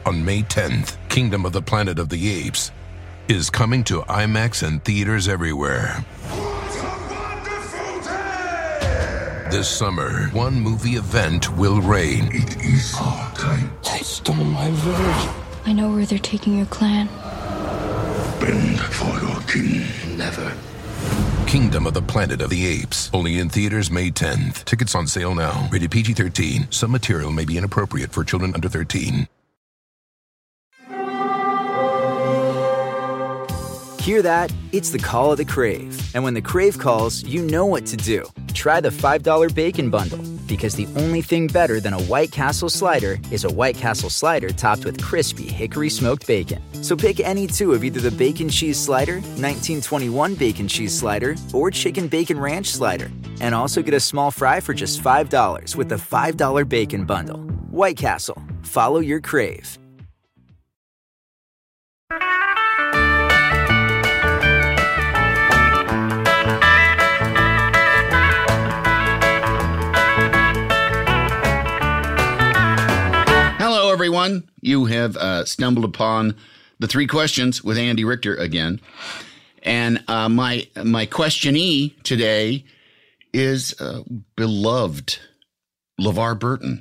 On May 10th, Kingdom of the Planet of the Apes is coming to IMAX and theaters everywhere. What a wonderful day! This summer, one movie event will reign. It is our time. They stole my village. I know where they're taking your clan. Bend for your king. Never. Kingdom of the Planet of the Apes. Only in theaters May 10th. Tickets on sale now. Rated PG-13. Some material may be inappropriate for children under 13. Hear that? It's the call of the Crave. And when the Crave calls, you know what to do. Try the $5 Bacon Bundle. Because the only thing better than a White Castle slider is a White Castle slider topped with crispy hickory smoked bacon. So pick any two of either the Bacon Cheese Slider, 1921 Bacon Cheese Slider, or Chicken Bacon Ranch Slider. And also get a small fry for just $5 with the $5 Bacon Bundle. White Castle. Follow your Crave. Hello, everyone. You have stumbled upon the 3 questions with Andy Richter again. And my questionee today is beloved LeVar Burton.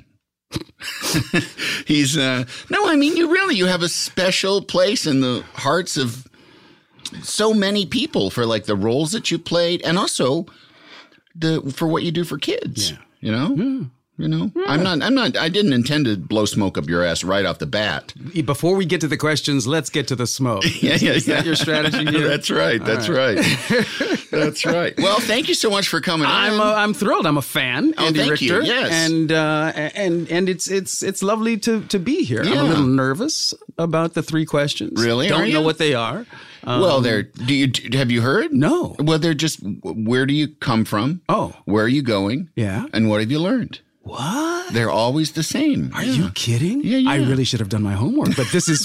He's you have a special place in the hearts of so many people for like the roles that you played and also for what you do for kids. Yeah. You know? Yeah. You know, yeah. I didn't intend to blow smoke up your ass right off the bat. Before we get to the questions, let's get to the smoke. Is that your strategy here? That's right. That's right. That's right. Well, thank you so much for coming. I'm thrilled. I'm a fan. Andy thank Richter. you. Yes. And it's lovely to be here. Yeah. I'm a little nervous about the 3 questions. Really? Don't know what they are. Well, have you heard? No. Well, they're just, where do you come from? Oh. Where are you going? Yeah. And what have you learned? What? They're always the same. Are you kidding? Yeah. I really should have done my homework, but this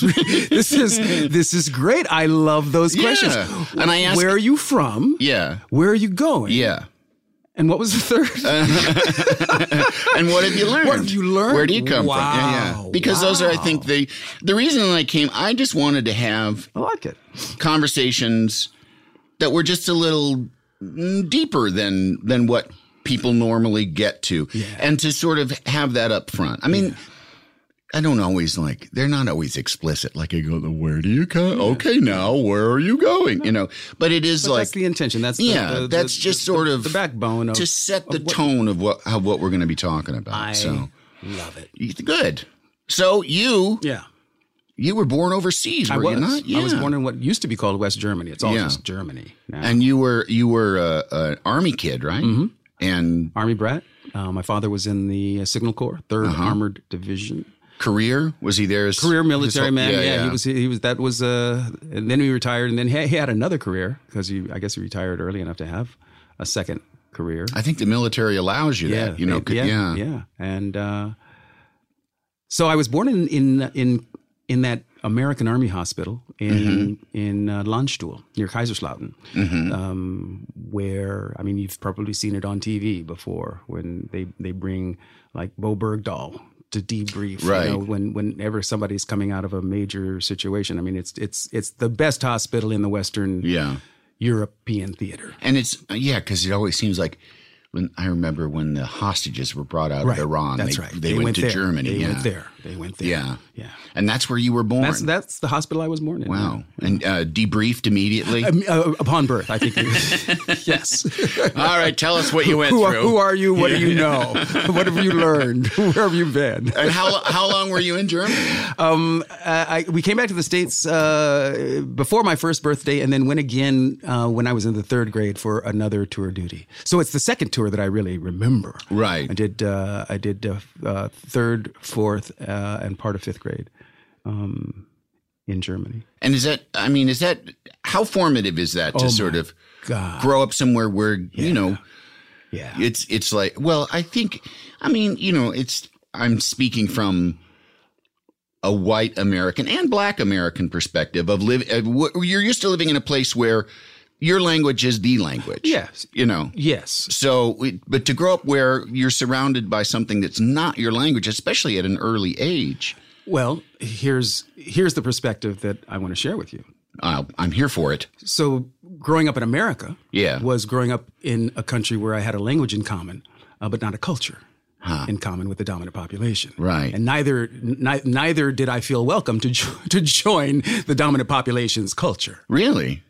is great. I love those questions. And I asked, where are you from? Yeah. Where are you going? Yeah. And what was the third? And what have you learned? What have you learned? Where do you come Wow. from? Yeah. Because those are, I think, the reason I came, I just wanted to have I like it. Conversations that were just a little deeper than what people normally get to. Yeah. And to sort of have that up front. I mean, I don't always they're not always explicit. Like I go, where do you come? Yeah. Okay, now where are you going? You know, but it is that's the intention. That's that's just sort of the backbone of, to set the tone of what we're going to be talking about. I love it. Good. So you were born overseas, were you not? Yeah. I was born in what used to be called West Germany. It's all just Germany now. And you were an Army kid, right? Mm-hmm. And Army brat. My father was in the Signal Corps, 3rd Armored Division. Career? Was he there? As career military man. Yeah. He was. That was. And then he retired, and then he had another career because I guess he retired early enough to have a second career. I think the military allows you that. You know. Yeah. And so I was born in that American Army hospital in Landstuhl near Kaiserslautern, where you've probably seen it on TV before when they bring like Bo Bergdahl to debrief, right? You know, whenever somebody's coming out of a major situation. I mean, it's the best hospital in the Western European theater, and it's because it always seems like. I remember when the hostages were brought out of Iran. That's they went to there. Germany. They went there. They went there. Yeah. Yeah. And that's where you were born. That's the hospital I was born in. Wow. Yeah. And debriefed immediately? Upon birth, I think. Yes. All right. Tell us what you went through. Who are you? What do you know? What have you learned? Where have you been? And how long were you in Germany? We came back to the States before my first birthday and then went again when I was in the 3rd grade for another tour duty. So it's the second tour that I really remember. Right. I did 3rd, 4th, and part of 5th grade in Germany. And is that how formative is that to sort of grow up somewhere where, you know, it's like, well, I think, I'm speaking from a white American and black American perspective of you're used to living in a place where your language is the language. Yes. You know? Yes. So, but to grow up where you're surrounded by something that's not your language, especially at an early age. Well, here's the perspective that I want to share with you. I'm here for it. So growing up in America Yeah. was growing up in a country where I had a language in common, but not a culture in common with the dominant population. Right. And neither did I feel welcome to join the dominant population's culture. Really?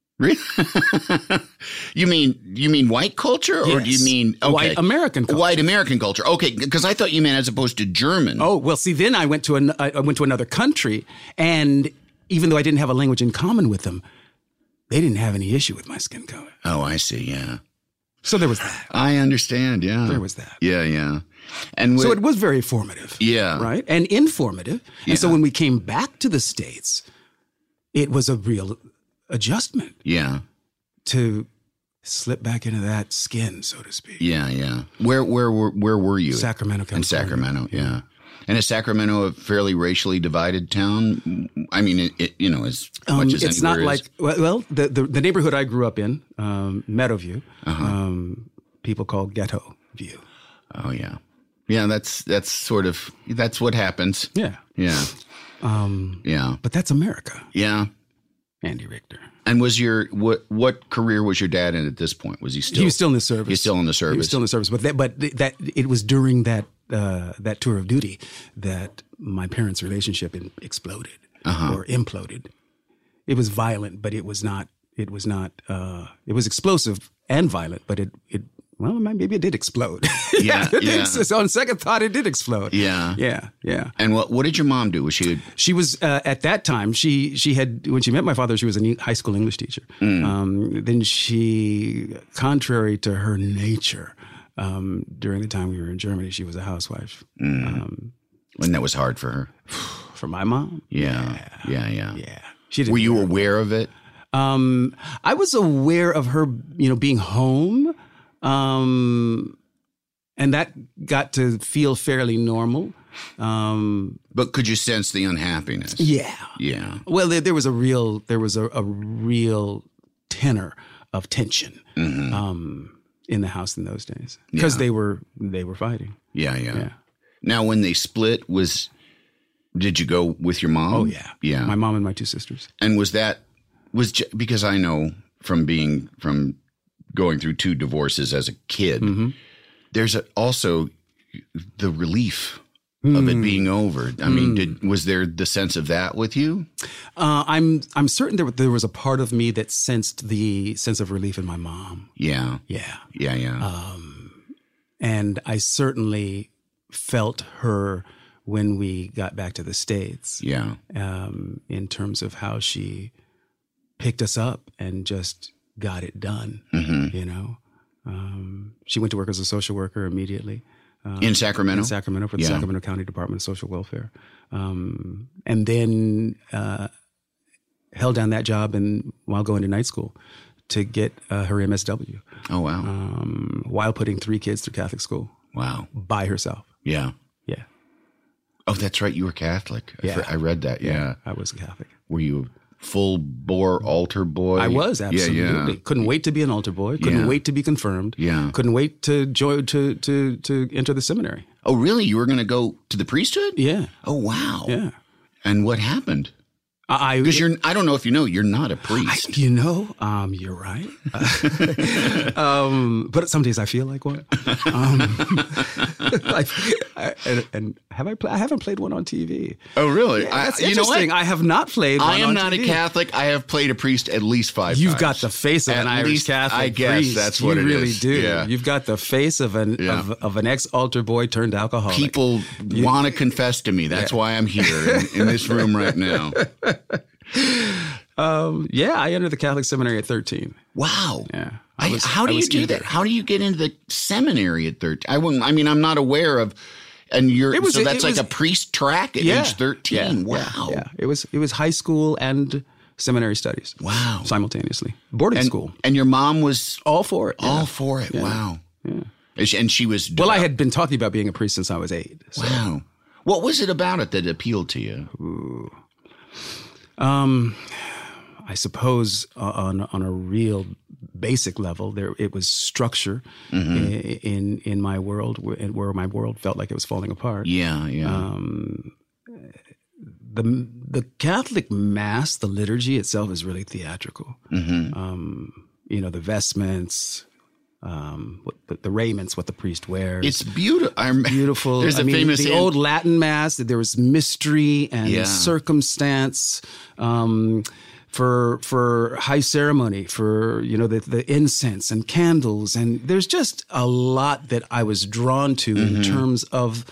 You mean white culture, or Yes. do you mean White American culture? White American culture. Okay, because I thought you meant as opposed to German. Oh, well, see, then I went to another country, and even though I didn't have a language in common with them, they didn't have any issue with my skin color. Oh, I see. Yeah. So there was that. I understand. Yeah. There was that. Yeah, yeah. And So it was very formative. Yeah. Right? And informative. Yeah. And so when we came back to the States, it was a real adjustment yeah. to slip back into that skin, so to speak. Yeah, yeah. Where were you? Sacramento, California. In Sacramento, yeah. And is Sacramento a fairly racially divided town? I mean, it as much as it's not anywhere like, well, the neighborhood I grew up in, Meadowview, people call Ghetto View. Oh, yeah. Yeah, that's what happens. Yeah. Yeah. Yeah. But that's America, Yeah. Andy Richter. And was what career was your dad in at this point? Was he still? He was still in the service. He's still in the service. He was still in the service. But that it was during that tour of duty that my parents' relationship exploded or imploded. It was violent, but it was not. It was not. It was explosive and violent, but it well, maybe it did explode. Yeah, yeah. So on second thought, it did explode. Yeah. Yeah. And what did your mom do? Was she? She was at that time. She had, when she met my father, she was a high school English teacher. Then she, contrary to her nature, during the time we were in Germany, she was a housewife. And that was hard for her. For my mom. Yeah. She didn't. Were you aware of it? I was aware of her, being home. And that got to feel fairly normal. But could you sense the unhappiness? Yeah. Yeah. Well, there was a real tenor of tension in the house in those days because they were fighting. Yeah. Now, when they split, did you go with your mom? Oh yeah. My mom and my two sisters. And because I know from going through 2 divorces as a kid, there's also the relief of it being over. I mean, was there the sense of that with you? I'm certain there was a part of me that sensed the sense of relief in my mom. Yeah. And I certainly felt her when we got back to the States. Yeah. In terms of how she picked us up and just got it done. She went to work as a social worker immediately. In Sacramento? In Sacramento for the Sacramento County Department of Social Welfare. And then held down that job while going to night school to get her MSW. Oh, wow. While putting 3 kids through Catholic school. Wow. By herself. Yeah. Yeah. Oh, that's right. You were Catholic. Yeah. I read that. Yeah. I was a Catholic. Were you full-bore altar boy? I was, absolutely. Yeah. Couldn't wait to be an altar boy. Couldn't wait to be confirmed. Yeah. Couldn't wait to join to enter the seminary. Oh, really? You were going to go to the priesthood? Yeah. Oh, wow. Yeah. And what happened? Because I don't know if you know, you're not a priest. You're right. But some days I feel like one. I haven't played one on TV. Oh, really? Yeah, that's interesting. I have not played one on TV. I am not a Catholic. I have played a priest at least 5 times. You've got the face of an Irish Catholic I guess priest. that's what it is. You really do. Yeah. You've got the face of an ex-altar boy turned alcoholic. People want to confess to me. That's why I'm here in this room right now. I entered the Catholic seminary at 13. Wow. Yeah. How do you do that? How do you get into the seminary at 13? I'm not aware of. And that's like a priest track at age 13. Wow. Yeah. It was high school and seminary studies. Wow. Simultaneously. Boarding school. And your mom was all for it. All for it. Yeah. Wow. Yeah. And she was Well, I had been talking about being a priest since I was 8. So. Wow. What was it about it that appealed to you? Ooh. I suppose on a real basic level, it was structure in my world, where my world felt like it was falling apart. Yeah. the Catholic Mass, the liturgy itself is really theatrical. You know, the vestments, the raiments, what the priest wears. It's beautiful. Beautiful. There's a famous the old Latin Mass. There was mystery and circumstance. For high ceremony, for, you know, the incense and candles, and there's just a lot that I was drawn to in terms of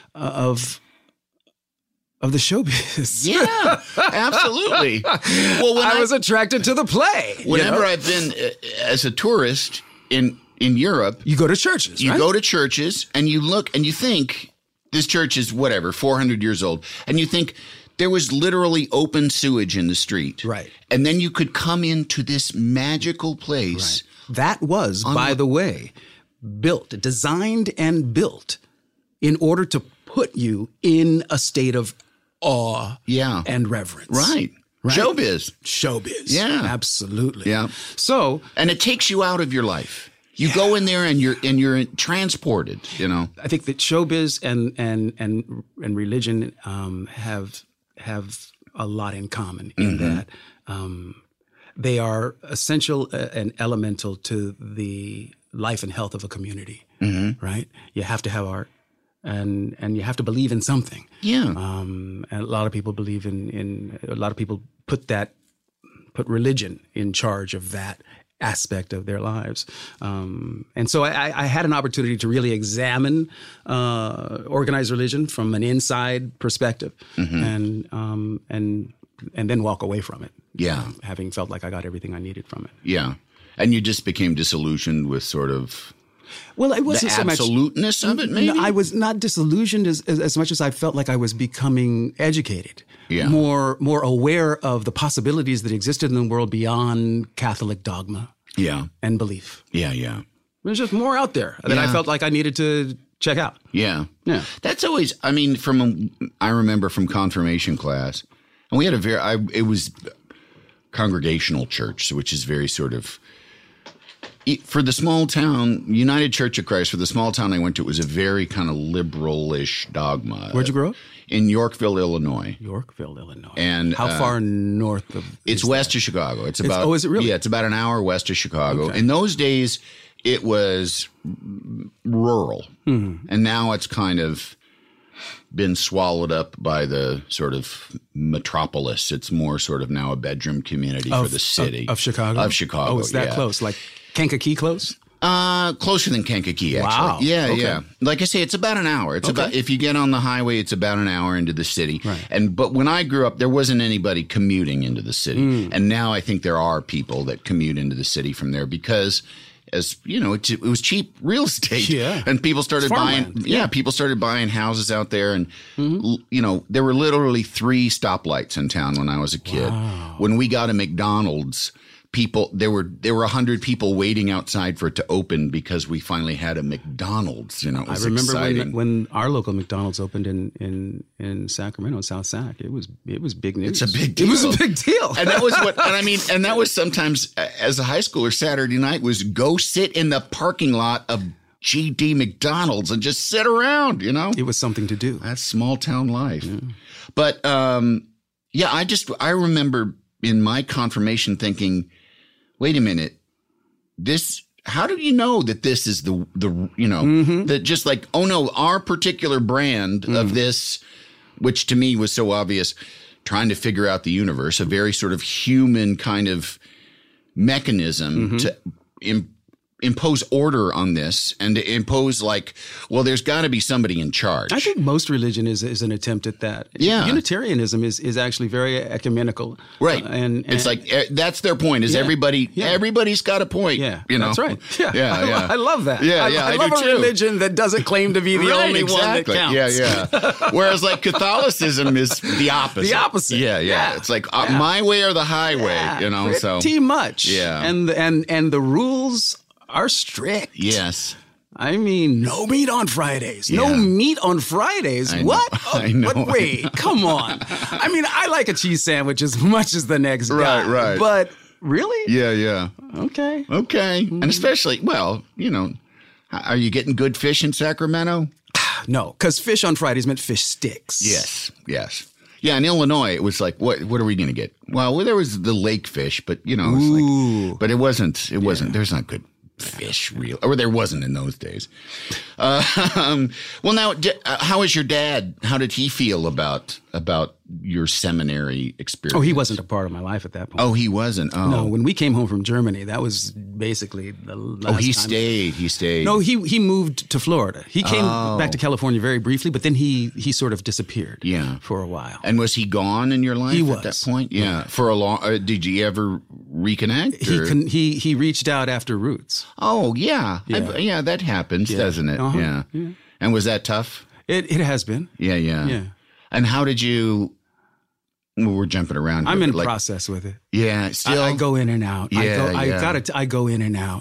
the showbiz. Yeah, absolutely. Well, when I was attracted to the play. Whenever I've been as a tourist in Europe, you go to churches. You go to churches and you look and you think this church is whatever 400 years old, and you think there was literally open sewage in the street. Right. And then you could come into this magical place. Right. That was, by the way, designed and built in order to put you in a state of awe and reverence. Right. Showbiz. Yeah. Absolutely. Yeah. So, and it takes you out of your life. You go in there and you're transported, you know. I think that showbiz and religion have a lot in common in that they are essential and elemental to the life and health of a community, right? You have to have art and you have to believe in something. Yeah. And a lot of people believe in a lot of people put religion in charge of that aspect of their lives. And so I had an opportunity to really examine organized religion from an inside perspective and then walk away from it. Yeah. Having felt like I got everything I needed from it. Yeah. And you just became disillusioned with sort of it wasn't the absoluteness of it, maybe? No, I was not disillusioned as much as I felt like I was becoming educated. Yeah. More aware of the possibilities that existed in the world beyond Catholic dogma. Yeah. And belief. Yeah, yeah. There's just more out there that I felt like I needed to check out. Yeah. Yeah. That's always, I mean, I remember from confirmation class, and we had it was congregational church, which is very sort of, for the small town, United Church of Christ, for the small town I went to, it was a very kind of liberal-ish dogma. Where'd you grow up? In Yorkville, Illinois. Yorkville, Illinois. And how far north of? It's west of Chicago. It's about. Is it really? Yeah, it's about an hour west of Chicago. Okay. In those days, it was rural, and now it's kind of been swallowed up by the sort of metropolis. It's more sort of now a bedroom community for the city of Chicago. Of Chicago. Oh, it's that close, like Kankakee close. Closer than Kankakee, actually. Wow. Yeah, okay. yeah. Like I say, it's about an hour. It's about, if you get on the highway, it's about an hour into the city. Right. But when I grew up, there wasn't anybody commuting into the city. And now I think there are people that commute into the city from there because, as you know, it was cheap real estate. Yeah. And people started buying. People started buying houses out there. And, you know, there were literally 3 stoplights in town when I was a kid. Wow. When we got a McDonald's, there were 100 people waiting outside for it to open because we finally had a McDonald's. You know, it was exciting. when our local McDonald's opened in Sacramento, South Sac. It was big news. It's a big deal. It was a big deal. And that was and that was sometimes as a high schooler, Saturday night was go sit in the parking lot of GD McDonald's and just sit around. You know, it was something to do. That's small town life. Yeah. But I remember in my confirmation thinking, wait a minute, how do you know that this is the that just like, oh no, our particular brand of this, which to me was so obvious, trying to figure out the universe, a very sort of human kind of mechanism to impose order on this and to impose like, well, there's got to be somebody in charge. I think most religion is an attempt at that. Yeah. Unitarianism is actually very ecumenical. Right. And it's like, that's their point is everybody's got a point. Yeah. You know? That's right. Yeah. Yeah. I love that. Yeah. I love a religion that doesn't claim to be the only one that counts. Yeah. Whereas like Catholicism is the opposite. The opposite. Yeah. It's like my way or the highway, you know, pretty much. Yeah. And the rules are strict. Yes. I mean, no meat on Fridays. No meat on Fridays. What? I know. But wait, come on. I mean, I like a cheese sandwich as much as the next guy. Right. But really? Yeah. Okay. And especially, well, you know, are you getting good fish in Sacramento? No, because fish on Fridays meant fish sticks. Yes. Yeah, in Illinois, it was like, what are we going to get? Well, there was the lake fish, but it was like, but it wasn't. There's not good fish, real, or there wasn't in those days. Well, now, how is your dad? How did he feel about your seminary experience? Oh, he wasn't a part of my life at that point. Oh, he wasn't. Oh. No, when we came home from Germany, that was basically the last he time. He stayed. No, he moved to Florida. He came back to California very briefly, but then he sort of disappeared. For a while. And was he gone in your life He at that point? Yeah, for a long. Did you ever reconnect? He reached out after Roots. Oh yeah, that happens, doesn't it? Yeah. And was that tough? It has been. Yeah. And how did you? Well, we're jumping around here, I'm in process with it. Yeah, still I go in and out. I go in and out.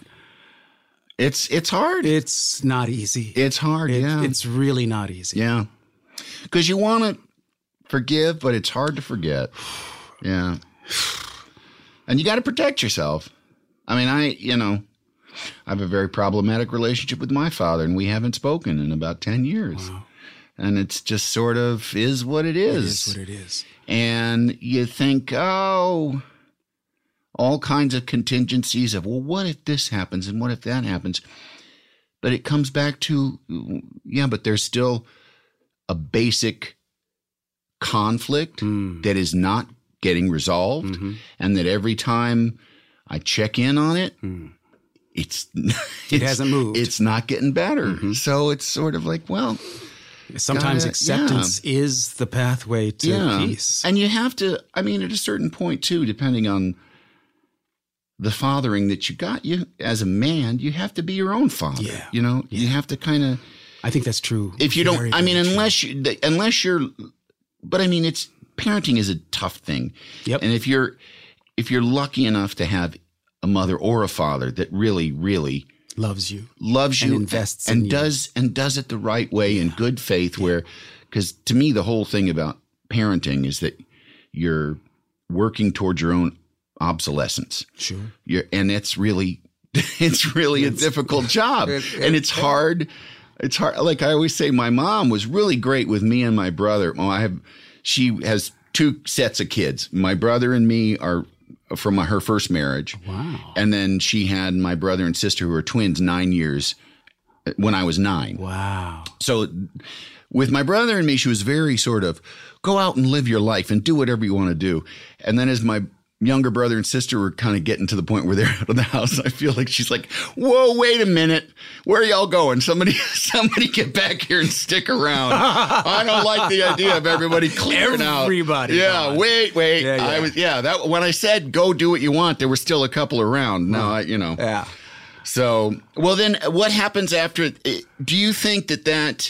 It's hard. It's not easy. It's hard. It's really not easy. Yeah, because you want to forgive, but it's hard to forget. Yeah, and you got to protect yourself. I mean, I have a very problematic relationship with my father, and we haven't spoken in about 10 years. Wow. And it's just sort of is what it is. It is what it is. And you think, all kinds of contingencies of, well, what if this happens and what if that happens? But it comes back to, but there's still a basic conflict that is not getting resolved. And that every time I check in on it, it hasn't moved. It's not getting better. So it's sort of like, well... Sometimes acceptance is the pathway to peace. And you have to, at a certain point too, depending on the fathering that you got, you as a man, you have to be your own father. Yeah. You have to kind of. I think that's true. If you don't, unless you're, but it's parenting is a tough thing. Yep. And if you're lucky enough to have a mother or a father that really, really loves you, and invests and in does it the right way in good faith. Where, because to me, the whole thing about parenting is that you're working towards your own obsolescence. Sure. And it's really a difficult job, and it's hard. It's hard. Like I always say, my mom was really great with me and my brother. She has 2 sets of kids. My brother and me are from her first marriage. Wow. And then she had my brother and sister who were twins 9 years when I was 9. Wow. So with my brother and me, she was very sort of go out and live your life and do whatever you want to do. And then as my younger brother and sister were kind of getting to the point where they're out of the house, I feel like she's like, whoa, wait a minute. Where are y'all going? Somebody get back here and stick around. I don't like the idea of everybody clearing out. Everybody. Yeah, gone. wait. Yeah. When I said go do what you want, there were still a couple around. No, Yeah. So, well then what happens after, do you think that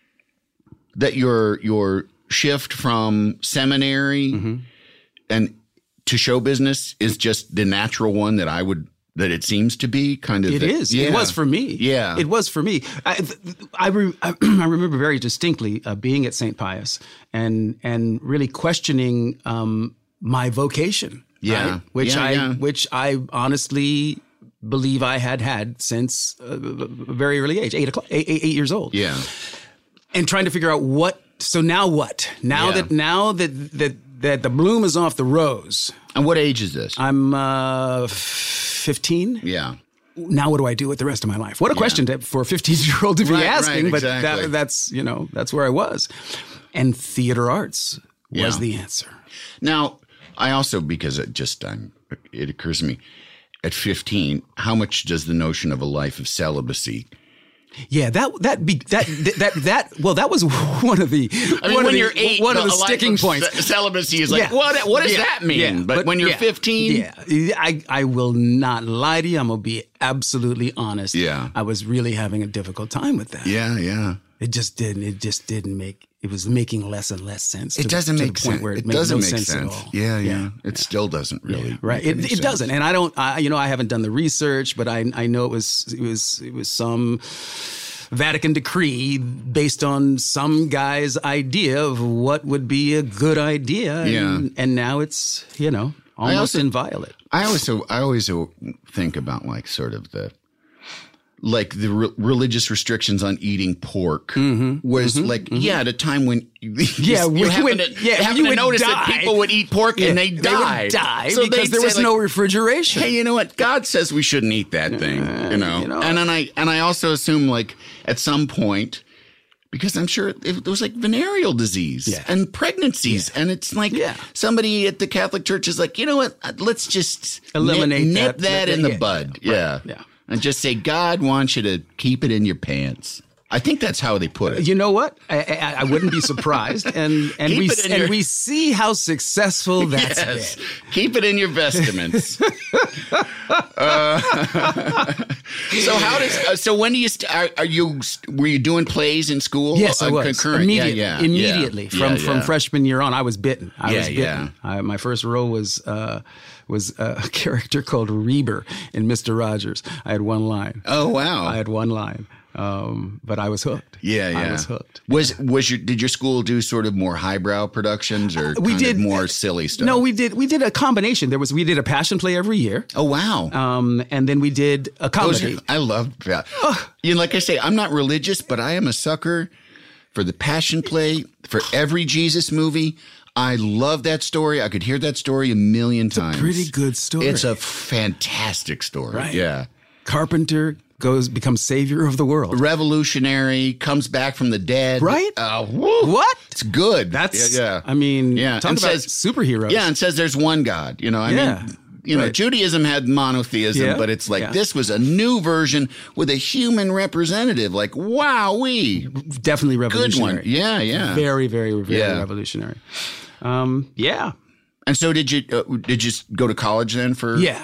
your shift from seminary and to show business is just the natural one that it seems to be kind of. It is. Yeah. It was for me. Yeah. It was for me. I remember very distinctly being at St. Pius and really questioning my vocation. Yeah. Right? Which I honestly believe I had since a very early age, 8 years old. Yeah. And trying to figure out what. So now what? Now that the bloom is off the rose. And what age is this? I'm 15. Yeah. Now what do I do with the rest of my life? What a question for a 15-year-old to be asking, right, but exactly. that's where I was. And theater arts was the answer. Now, I also, because it occurs to me, at 15, how much does the notion of a life of celibacy? Yeah, that was one of the when you're 8, one of the sticking points. Celibacy is like what does that mean? Yeah, but when you're 15, I will not lie to you. I'm gonna be absolutely honest. Yeah, I was really having a difficult time with that. Yeah. It just didn't make. It was making less and less sense. It doesn't make sense. Where it doesn't no make sense at all. Yeah. It still doesn't really. Yeah, right. It doesn't. And I don't. I haven't done the research, but I know it was some Vatican decree based on some guy's idea of what would be a good idea. And now it's almost inviolate. I always think about like sort of like the religious restrictions on eating pork was at a time when you happen to notice that people would eat pork and they would die so because there was no refrigeration. Hey, you know what? God says we shouldn't eat that thing, And then I also assume like at some point, because I'm sure there was like venereal disease and pregnancies. And it's like somebody at the Catholic Church is like, you know what? Let's just nip that in the bud. Yeah. And just say, God wants you to keep it in your pants. I think that's how they put it. You know what? I wouldn't be surprised. And we see how successful that's been. Keep it in your vestments. So when do you were you doing plays in school? Yes, I was. Concurrent. Immediately from freshman year on, I was bitten. I was bitten. My first role was a character called Reber in Mr. Rogers. I had one line. Oh wow! I had one line. But I was hooked. I was hooked. Did your school do sort of more highbrow productions or we did more silly stuff? No, we did a combination. We did a passion play every year. Oh wow! And then we did a comedy. I love that. Like I say, I'm not religious, but I am a sucker for the passion play, for every Jesus movie. I love that story. I could hear that story a million times. It's a pretty good story. It's a fantastic story. Right. Yeah. Carpenter becomes savior of the world. Revolutionary, comes back from the dead. Right? What? It's good. That's, I mean, talk about superheroes. Yeah, and says there's one God. I mean, Judaism had monotheism, but it's like this was a new version with a human representative. Like, wowee. Definitely revolutionary. Good one. Yeah. Very, very, very revolutionary. And so did you go to college then for? Yeah.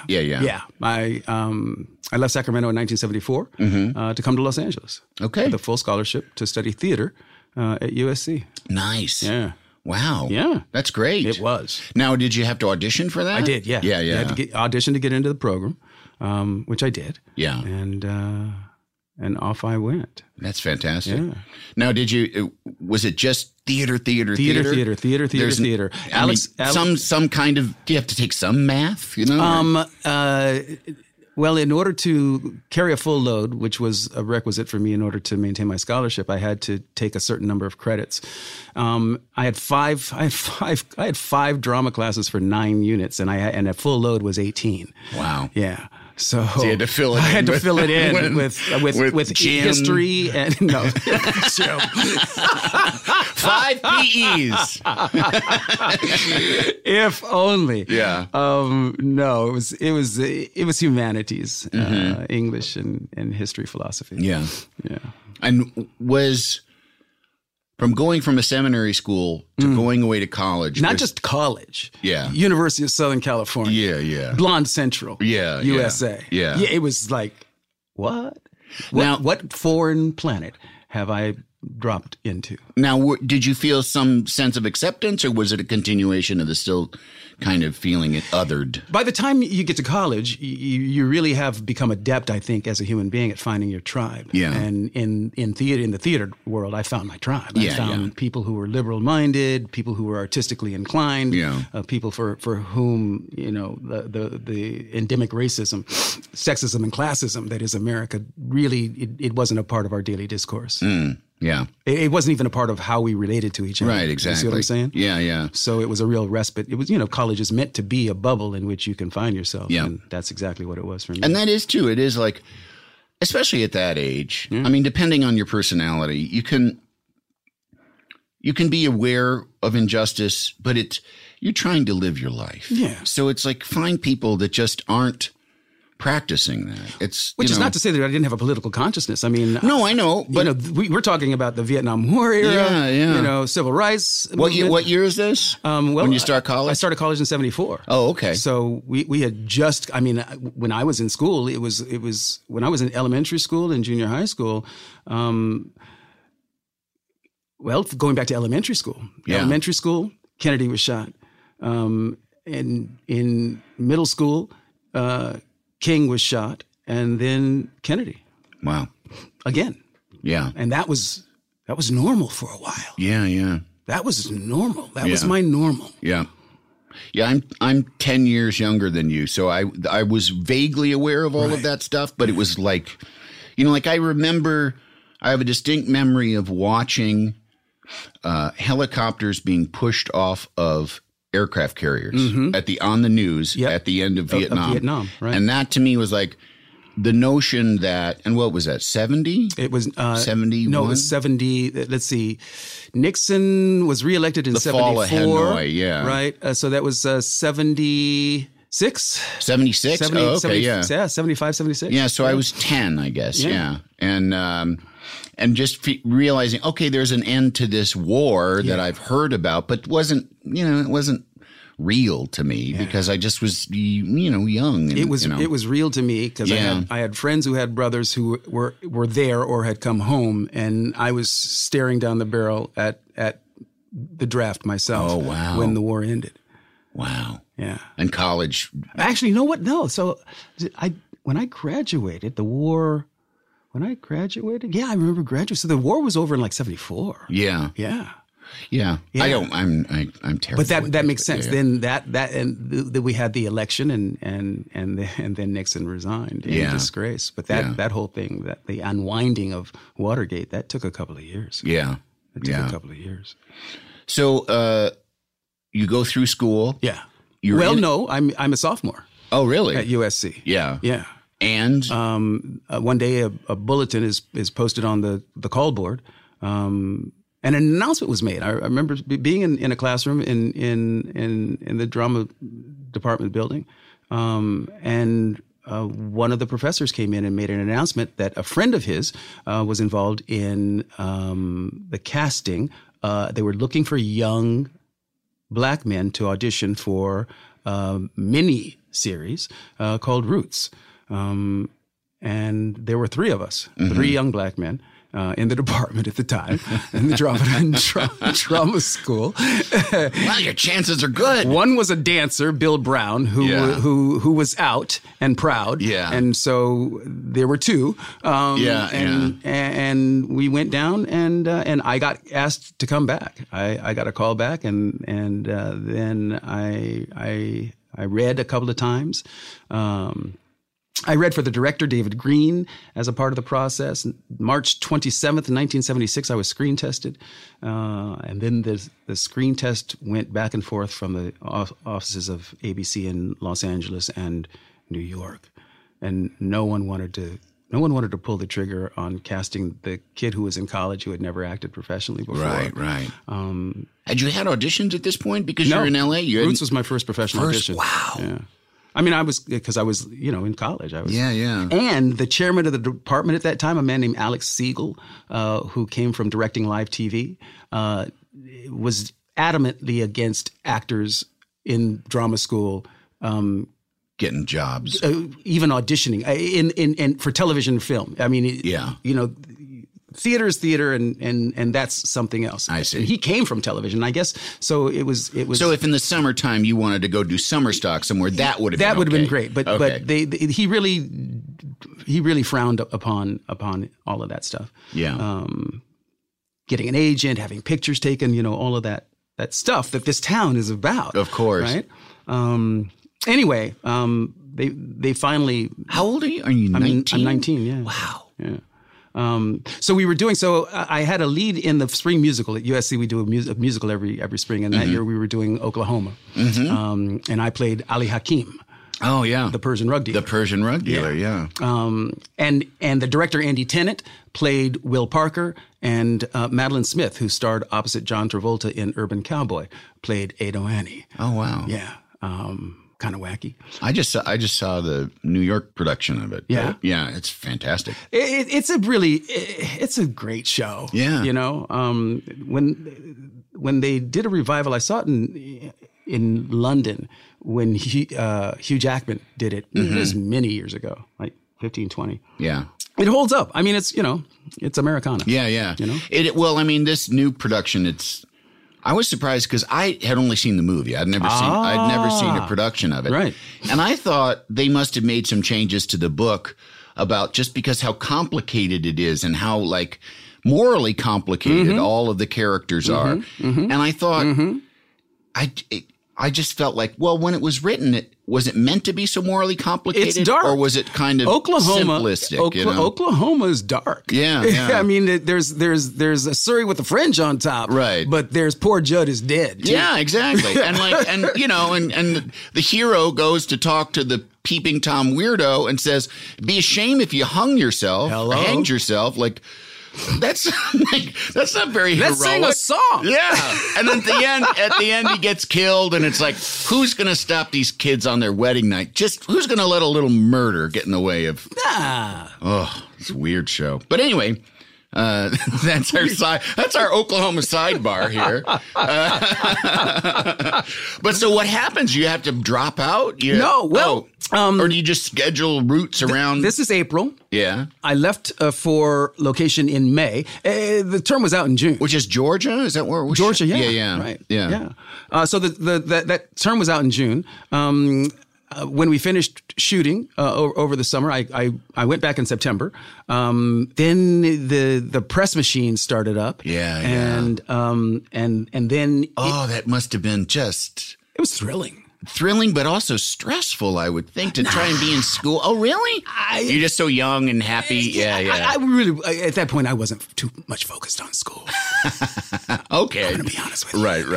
I left Sacramento in 1974 to come to Los Angeles. Okay. With a full scholarship to study theater at USC. Nice. Yeah. Wow. Yeah. That's great. It was. Now, did you have to audition for that? I did, yeah. Yeah. I had to audition to get into the program, which I did. Yeah. And off I went. That's fantastic. Yeah. Now, was it just theater? Theater. Alex, some kind of, do you have to take some math, Well, in order to carry a full load, which was a requisite for me in order to maintain my scholarship, I had to take a certain number of credits. I had five five drama classes for 9 units, and a full load was 18. Wow. Yeah. So you had to fill it in. I had to fill it in with history and no. 5 PEs. If only. Yeah. No, it was humanities, English and history, philosophy. Yeah. Yeah. And was from going from a seminary school to going away to college. Not just college. Yeah. University of Southern California. Yeah. Blonde Central. Yeah. USA. Yeah. It was like, what? What foreign planet have I dropped into? Now, did you feel some sense of acceptance, or was it a continuation of the still kind of feeling it othered? By the time you get to college, you really have become adept, I think, as a human being at finding your tribe. Yeah. And in the theater world, I found my tribe. I found people who were liberal-minded, people who were artistically inclined, people for whom, the endemic racism, sexism, and classism that is America, really, it wasn't a part of our daily discourse. Yeah. It wasn't even a part of how we related to each other. Right, exactly. You see what I'm saying? Yeah. So it was a real respite. It was, college is meant to be a bubble in which you can find yourself. Yeah. And that's exactly what it was for me. And that is too. It is like, especially at that age, I mean, depending on your personality, you can be aware of injustice, but you're trying to live your life. Yeah. So it's like, find people that just aren't practicing that. Which is not to say that I didn't have a political consciousness. I mean, no, I know, but we're talking about the Vietnam War era, civil rights. What year is this? When you start college? I started college in 74. Oh, okay. So we had just, I mean, when I was in school, it was when I was in elementary school and junior high school. Well, going back to elementary school, Kennedy was shot. And in middle school, King was shot, and then Kennedy. Wow. Again. Yeah. And that was normal for a while. Yeah. That was normal. That was my normal. Yeah. Yeah, I'm 10 years younger than you, so I was vaguely aware of all of that stuff, but it was like, Like I have a distinct memory of watching helicopters being pushed off of aircraft carriers on the news at the end of Vietnam. Vietnam, right. And that to me was like the notion that, and what was that, 70? It was 71? No, it was 70. Let's see. Nixon was reelected in the 74. Fall of Hanoi, yeah. Right. So that was 76? 76? 70, oh, okay, 70, yeah. Yeah, 75, 76. Yeah, so I was 10, I guess, yeah. And just realizing, okay, there's an end to this war that I've heard about, but it wasn't real to me because I just was, young. And, it was real to me because I had friends who had brothers who were there or had come home, and I was staring down the barrel at the draft myself. Oh, wow. When the war ended. Wow. Yeah. And college. Actually, you know what? No. So when I graduated, yeah, I remember graduating. So the war was over in like 74. Yeah. Yeah. Yeah. I'm terrible. But that makes sense. Yeah. Then we had the election and then Nixon resigned in disgrace. But that whole thing, the unwinding of Watergate, that took a couple of years. Yeah. It took a couple of years. So you go through school. Yeah. No, I'm a sophomore. Oh, really? At USC. Yeah. Yeah. And one day a bulletin is posted on the call board. And an announcement was made. I remember being in a classroom in the drama department building, and one of the professors came in and made an announcement that a friend of his was involved in the casting. They were looking for young black men to audition for a mini series called Roots, and there were three of us, three young black men. In the department at the time, in the drama school. Well, your chances are good. One was a dancer, Bill Brown, who was out and proud. Yeah. And so there were two. And we went down, and I got asked to come back. I got a call back, and then I read a couple of times. I read for the director, David Green, as a part of the process. March 27th, 1976, I was screen tested. And then the screen test went back and forth from the offices of ABC in Los Angeles and New York. And no one wanted to pull the trigger on casting the kid who was in college who had never acted professionally before. Right. Had you had auditions at this point? Because you're in LA? Roots was my first professional audition. Wow. Yeah. I mean, I was in college. I was. Yeah. And the chairman of the department at that time, a man named Alex Siegel, who came from directing live TV, was adamantly against actors in drama school getting jobs, even auditioning in for television and film. I mean, theater is theater, and that's something else. I see. And he came from television, I guess. So it was. So if in the summertime you wanted to go do summer stock somewhere, that would have been great. But he really frowned upon all of that stuff. Yeah. Getting an agent, having pictures taken, all of that stuff that this town is about. Of course. Right. Anyway, they finally. How old are you? Are you 19? I'm 19. Yeah. Wow. Yeah. So I had a lead in the spring musical at USC. We do a musical every spring. And that year we were doing Oklahoma. Mm-hmm. And I played Ali Hakim. Oh, yeah. The Persian rug dealer. Yeah. And the director, Andy Tennant, played Will Parker. And Madeline Smith, who starred opposite John Travolta in Urban Cowboy, played Ado Annie. Oh, wow. Yeah. Kind of wacky. I just saw the New York production of it. Yeah, it's fantastic. It's a great show. Yeah, when they did a revival, I saw it in London when Hugh Jackman did it. Mm-hmm. It was many years ago, like 15, 20. Yeah. It holds up. I mean, it's Americana. Yeah. Well, I mean, this new production, I was surprised because I had only seen the movie. I'd never seen a production of it. Right. And I thought they must have made some changes to the book about just because how complicated it is and how like morally complicated all of the characters are. Mm-hmm. And I thought I just felt like, well, when it was written, was it meant to be so morally complicated? It's dark. Or was it kind of simplistic? Oklahoma is dark. Yeah. I mean, there's a Surrey with a fringe on top. Right. But there's poor Judd is dead. Too. Yeah, exactly. And and the hero goes to talk to the peeping Tom weirdo and says, be a shame if you hanged yourself. Like, that's not very heroic. Let's sing a song. Yeah. And at the end, he gets killed, and it's like, who's going to stop these kids on their wedding night? Just who's going to let a little murder get in the way of? Oh, it's a weird show. But anyway, that's our Oklahoma sidebar here. But so what happens? You have to drop out? Or do you just schedule routes around? This is April. Yeah. I left for location in May. The term was out in June. Which is Georgia? Is that where it was? Georgia, yeah. Yeah. Right. Yeah. So that term was out in June. When we finished shooting over the summer, I went back in September. Then the press machine started up. Yeah. And then that must have been it was thrilling. Thrilling, but also stressful, I would think, to try and be in school. Oh, really? You're just so young and happy. Yeah. I really, at that point, I wasn't too much focused on school. Okay. I'm going to be honest with you. Right.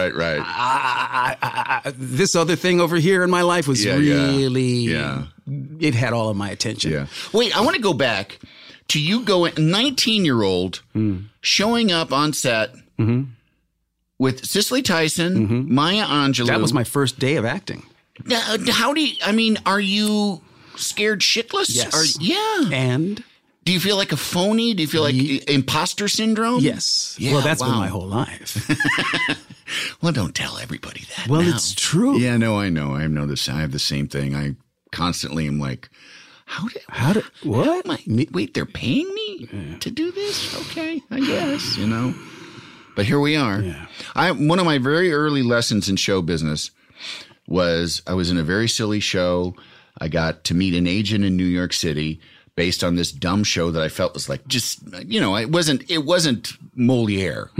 This other thing over here in my life was really, it had all of my attention. Yeah. Wait, I want to go back to you going, 19-year-old, showing up on set. Mm-hmm. With Cicely Tyson, Maya Angelou. That was my first day of acting. Are you scared shitless? Yes. And? Do you feel like a phony? Do you feel like imposter syndrome? Yes. Yeah, well, that's been my whole life. Well, don't tell everybody that. Well, it's true. Yeah, no, I know. I know this. I have the same thing. I constantly am like, what? Wait, they're paying me to do this? Okay, I guess, But here we are. Yeah. One of my very early lessons in show business was I was in a very silly show. I got to meet an agent in New York City based on this dumb show that I felt was like just, it wasn't Moliere,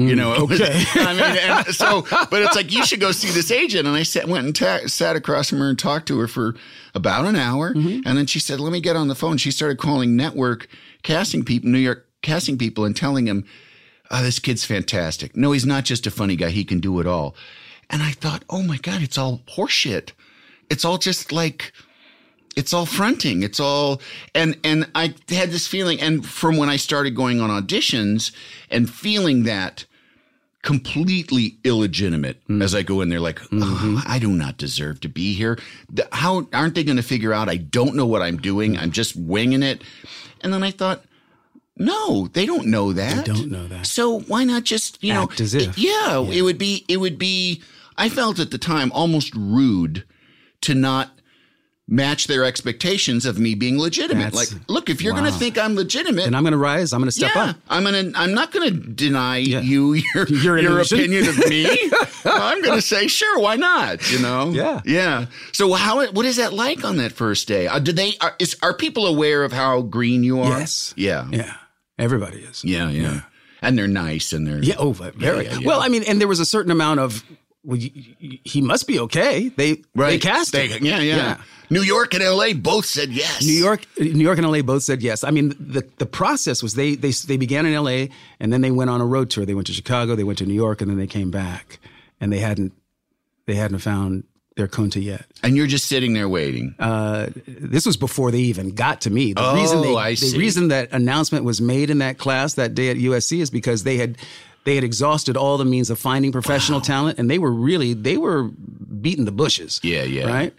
but it's like, you should go see this agent. And I went and sat across from her and talked to her for about an hour. Mm-hmm. And then she said, let me get on the phone. She started calling network casting people, New York casting people, and telling them, oh, this kid's fantastic. No, he's not just a funny guy. He can do it all. And I thought, oh my God, it's all horseshit. It's all just like, it's all fronting. It's all, and I had this feeling, and from when I started going on auditions and feeling that completely illegitimate as I go in there, like, I do not deserve to be here. How aren't they going to figure out I don't know what I'm doing? I'm just winging it. And then I thought, no, they don't know that. They don't know that. So why not just, act as if. Yeah, it would be, I felt at the time almost rude to not match their expectations of me being legitimate. Look, if you're going to think I'm legitimate, then I'm going to rise. I'm going to step up. I'm not going to deny you your opinion of me. I'm going to say, sure, why not? Yeah. So what is that like on that first day? Are people aware of how green you are? Yes. Yeah. Everybody is. Yeah. And they're nice, and they're very. Yeah. Well, I mean, and there was a certain amount of, he must be okay. They cast him. Yeah. New York and LA both said yes. New York and LA both said yes. I mean, the process was they began in LA, and then they went on a road tour. They went to Chicago, they went to New York, and then they came back, and they hadn't found their Conta yet. And you're just sitting there waiting. This was before they even got to me. The reason that announcement was made in that class that day at USC is because they had exhausted all the means of finding professional talent, and they were beating the bushes. Yeah. Right.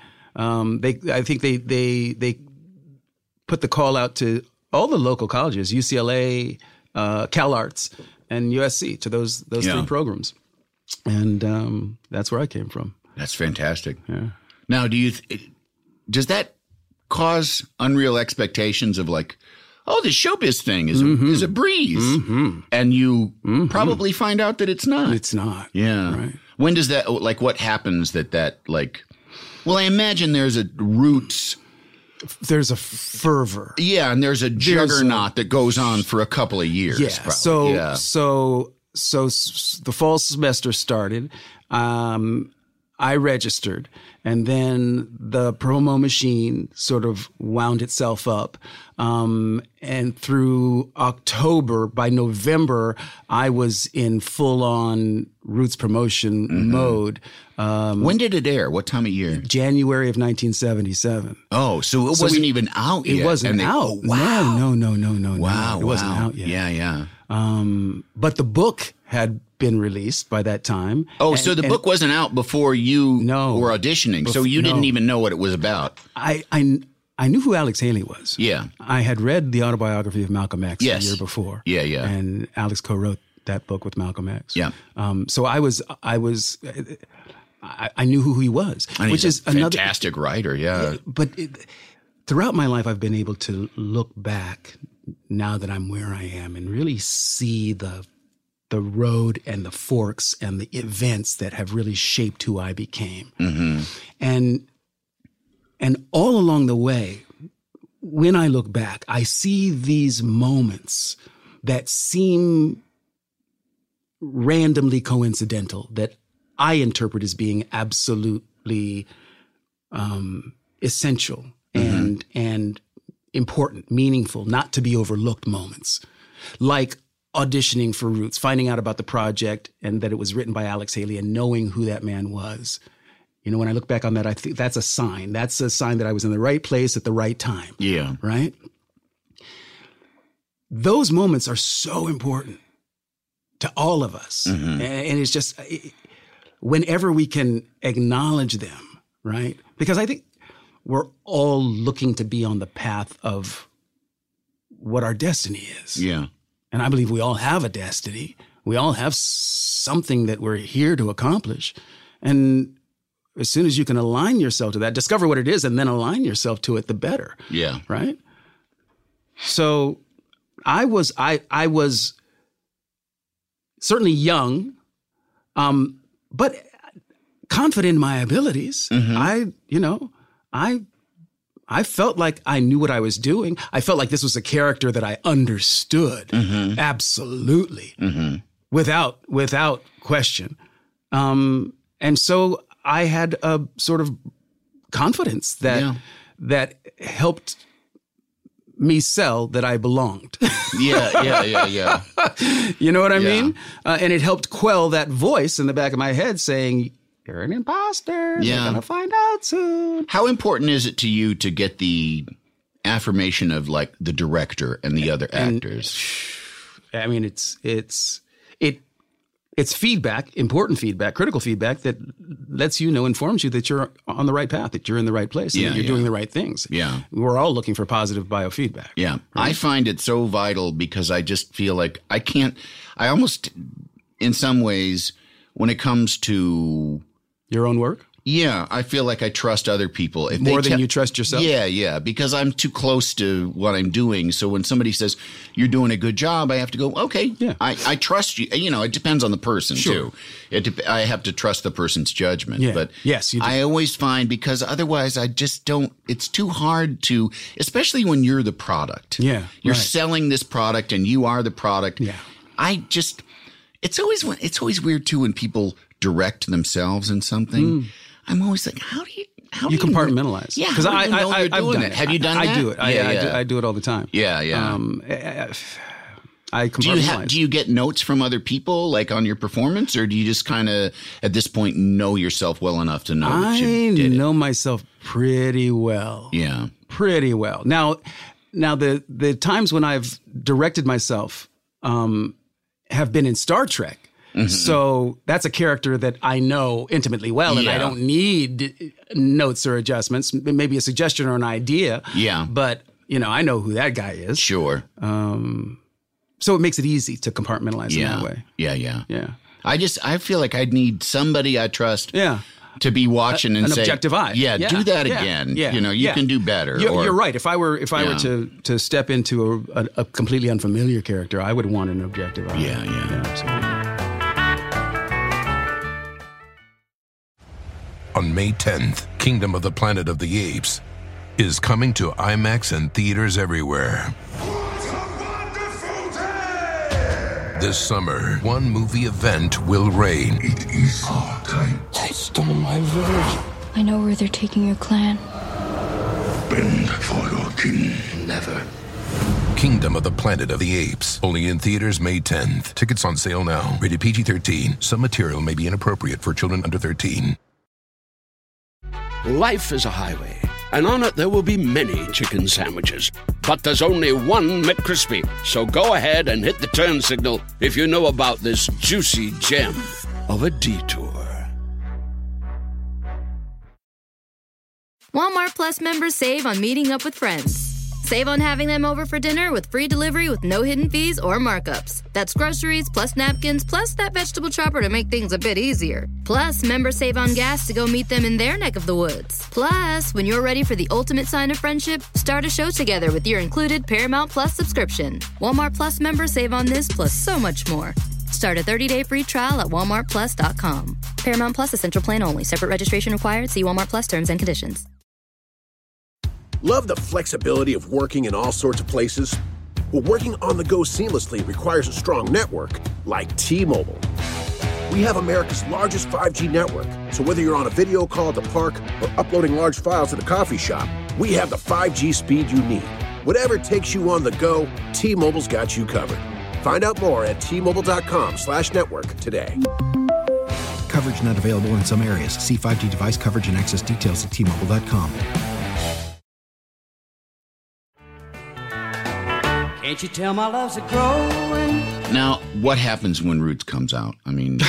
I think they put the call out to all the local colleges, UCLA, CalArts, and USC, to those three programs, and that's where I came from. That's fantastic. Yeah. Now, does that cause unreal expectations of like, oh, this showbiz thing is a breeze, and you probably find out that it's not. It's not. Yeah. Right. When does that, like, what happens that like? Well, I imagine there's a roots. There's a fervor. Yeah, and there's a juggernaut that goes on for a couple of years. Yeah. So the fall semester started. I registered, and then the promo machine sort of wound itself up. And through October, by November, I was in full-on Roots promotion mode. When did it air? What time of year? January of 1977. Oh, so it wasn't even out yet. It wasn't out. Oh, wow. No. Wow. It wasn't out yet. Yeah. But the book had been released by that time. Oh, so the book wasn't out before you were auditioning. So you didn't even know what it was about. I knew who Alex Haley was. Yeah. I had read the autobiography of Malcolm X Yes. the year before. Yeah. And Alex co-wrote that book with Malcolm X. Yeah. So I knew who he was, And which he's is a fantastic writer. Yeah. But throughout my life, I've been able to look back now that I'm where I am and really see the road and the forks and the events that have really shaped who I became. Mm-hmm. And all along the way, when I look back, I see these moments that seem randomly coincidental that I interpret as being absolutely essential and important, meaningful, not to be overlooked moments. Like auditioning for Roots, finding out about the project and that it was written by Alex Haley and knowing who that man was. You know, when I look back on that, I think that's a sign. That's a sign that I was in the right place at the right time. Yeah. Right? Those moments are so important to all of us. Mm-hmm. And it's just, whenever we can acknowledge them, right? Because I think we're all looking to be on the path of what our destiny is. Yeah. And I believe we all have a destiny. We all have something that we're here to accomplish. And as soon as you can align yourself to that, discover what it is, and then align yourself to it, the better. Yeah. Right? So I was certainly young, but confident in my abilities. Mm-hmm. I felt like I knew what I was doing. I felt like this was a character that I understood. Mm-hmm. Absolutely. Mm-hmm. Without question. And so I had a sort of confidence that helped me sell that I belonged. Yeah. You know what I mean? And it helped quell that voice in the back of my head saying, "You're an imposter. Yeah. You're going to find out soon." How important is it to you to get the affirmation of like the director and the other actors? I mean, it's feedback, important feedback, critical feedback that lets you know, informs you that you're on the right path, that you're in the right place, and that you're doing the right things. Yeah. We're all looking for positive biofeedback. Yeah. Right? I find it so vital because I just feel like I almost, in some ways, when it comes to your own work? Yeah, I feel like I trust other people. If more than you trust yourself? Yeah, because I'm too close to what I'm doing. So when somebody says, "You're doing a good job," I have to go, "Okay, I trust you." You know, it depends on the person, too. I have to trust the person's judgment. Yeah. But yes, you do. I always find, because otherwise I just don't, it's too hard to, especially when you're the product. Yeah, You're selling this product and you are the product. Yeah. It's always weird, too, when people direct themselves in something. I'm always like, how do you compartmentalize? Yeah, because I've done it. Have you done that? I do it. I do it all the time. Yeah. I compartmentalize. Do you get notes from other people, like on your performance, or do you just kind of at this point know yourself well enough to know that you did it? I know myself pretty well. Yeah, pretty well. Now the times when I've directed myself have been in Star Trek. Mm-hmm. So that's a character that I know intimately well, and I don't need notes or adjustments, maybe a suggestion or an idea. Yeah. But, I know who that guy is. Sure. So it makes it easy to compartmentalize in that way. Yeah. I feel like I'd need somebody I trust. Yeah. To be watching and say, objective eye. Yeah, do that again. Yeah. You can do better. You're right. If I were to step into a completely unfamiliar character, I would want an objective eye. Yeah, absolutely. On May 10th, Kingdom of the Planet of the Apes is coming to IMAX and theaters everywhere. What a wonderful day! This summer, one movie event will reign. It is our time. They stole my village. I know where they're taking your clan. Bend for your king. Never. Kingdom of the Planet of the Apes. Only in theaters May 10th. Tickets on sale now. Rated PG-13. Some material may be inappropriate for children under 13. Life is a highway, and on it there will be many chicken sandwiches. But there's only one McCrispy. So go ahead and hit the turn signal if you know about this juicy gem of a detour. Walmart Plus members save on meeting up with friends. Save on having them over for dinner with free delivery with no hidden fees or markups. That's groceries, plus napkins, plus that vegetable chopper to make things a bit easier. Plus, members save on gas to go meet them in their neck of the woods. Plus, when you're ready for the ultimate sign of friendship, start a show together with your included Paramount Plus subscription. Walmart Plus members save on this plus so much more. Start a 30-day free trial at walmartplus.com. Paramount Plus Essential Plan only. Separate registration required. See Walmart Plus terms and conditions. Love the flexibility of working in all sorts of places? Well, working on the go seamlessly requires a strong network like T-Mobile. We have America's largest 5G network, so whether you're on a video call at the park or uploading large files at a coffee shop, we have the 5G speed you need. Whatever takes you on the go, T-Mobile's got you covered. Find out more at T-Mobile.com/network today. Coverage not available in some areas. See 5G device coverage and access details at T-Mobile.com. Can't you tell my love's a growing? Now, what happens when Roots comes out? I mean,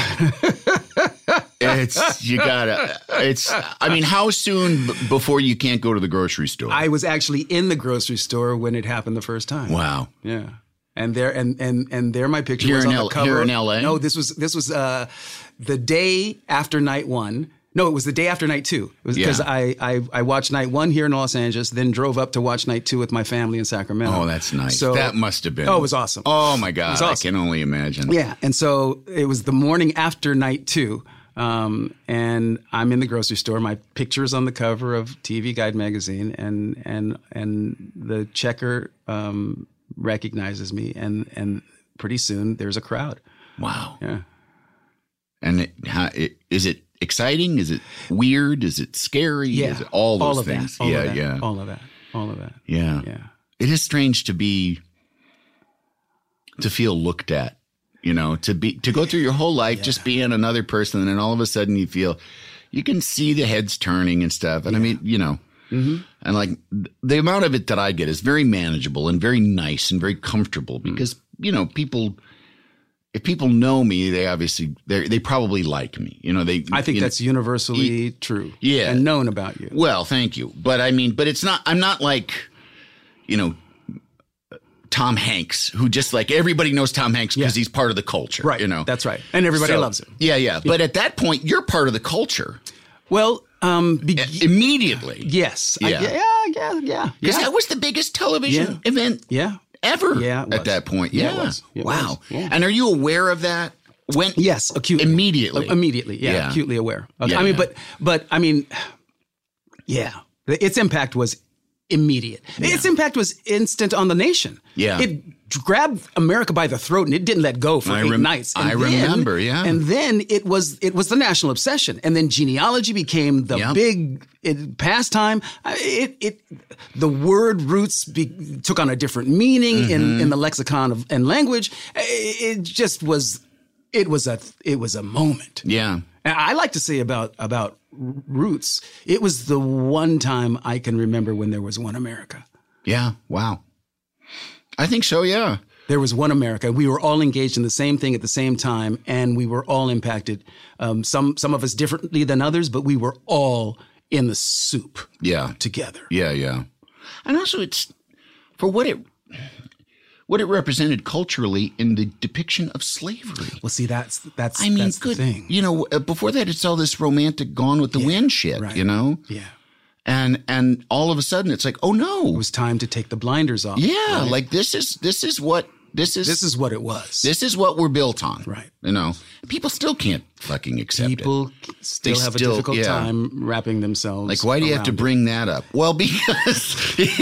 how soon before you can't go to the grocery store? I was actually in the grocery store when it happened the first time. Wow. Yeah. And there my picture here was in on the cover. Here in LA? No, this was the day after night one. No, it was the day after night two. It was because I watched night one here in Los Angeles, then drove up to watch night two with my family in Sacramento. Oh, that's nice. So, that must have been. Oh, it was awesome. Oh, my God. Awesome. I can only imagine. Yeah. And so it was the morning after night two. And I'm in the grocery store. My picture's on the cover of TV Guide magazine, and the checker recognizes me, and pretty soon there's a crowd. Wow. Yeah. And is it exciting? Is it weird? Is it scary? Yeah. Is it all those things? All of that. Yeah. Yeah. It is strange to feel looked at, to go through your whole life just being another person, and then all of a sudden you can see the heads turning and stuff. And I mean, mm-hmm. And like the amount of it that I get is very manageable and very nice and very comfortable because, if people know me, they probably like me. I think that's universally true. Yeah. And known about you. Well, thank you. But it's not, I'm not like, Tom Hanks, who just like everybody knows Tom Hanks because he's part of the culture. Right. That's right. And everybody loves him. Yeah. But at that point, you're part of the culture. Well, immediately. Yes. Yeah. Because that was the biggest television event. Yeah. Ever at that point. Yeah. Yeah. It wow. was. Yeah. And are you aware of that? Yes, acutely. Immediately. Yeah, acutely aware. Okay. Yeah, but its impact was immediate. Yeah. Its impact was instant on the nation. Yeah. It grabbed America by the throat and it didn't let go for 8 nights. And remember. And then it was the national obsession. And then genealogy became the big pastime. The word roots took on a different meaning in the lexicon and language. It just was. It was a moment. Yeah. And I like to say about Roots, it was the one time I can remember when there was one America. Yeah. Wow. I think so. Yeah. There was one America. We were all engaged in the same thing at the same time, and we were all impacted. Some of us differently than others, but we were all in the soup. Yeah. Together. Yeah. And also, it's for what it represented culturally in the depiction of slavery. Well, see, that's the thing. Before that, it's all this romantic Gone with the Wind shit, right. Yeah. And all of a sudden, it's like, oh no, it was time to take the blinders off. Yeah, right? Like this is what This is what it was. This is what we're built on. Right. You know, people still can't fucking accept it. People still have a difficult time wrapping themselves. Like, why do you have to bring that up? Well, because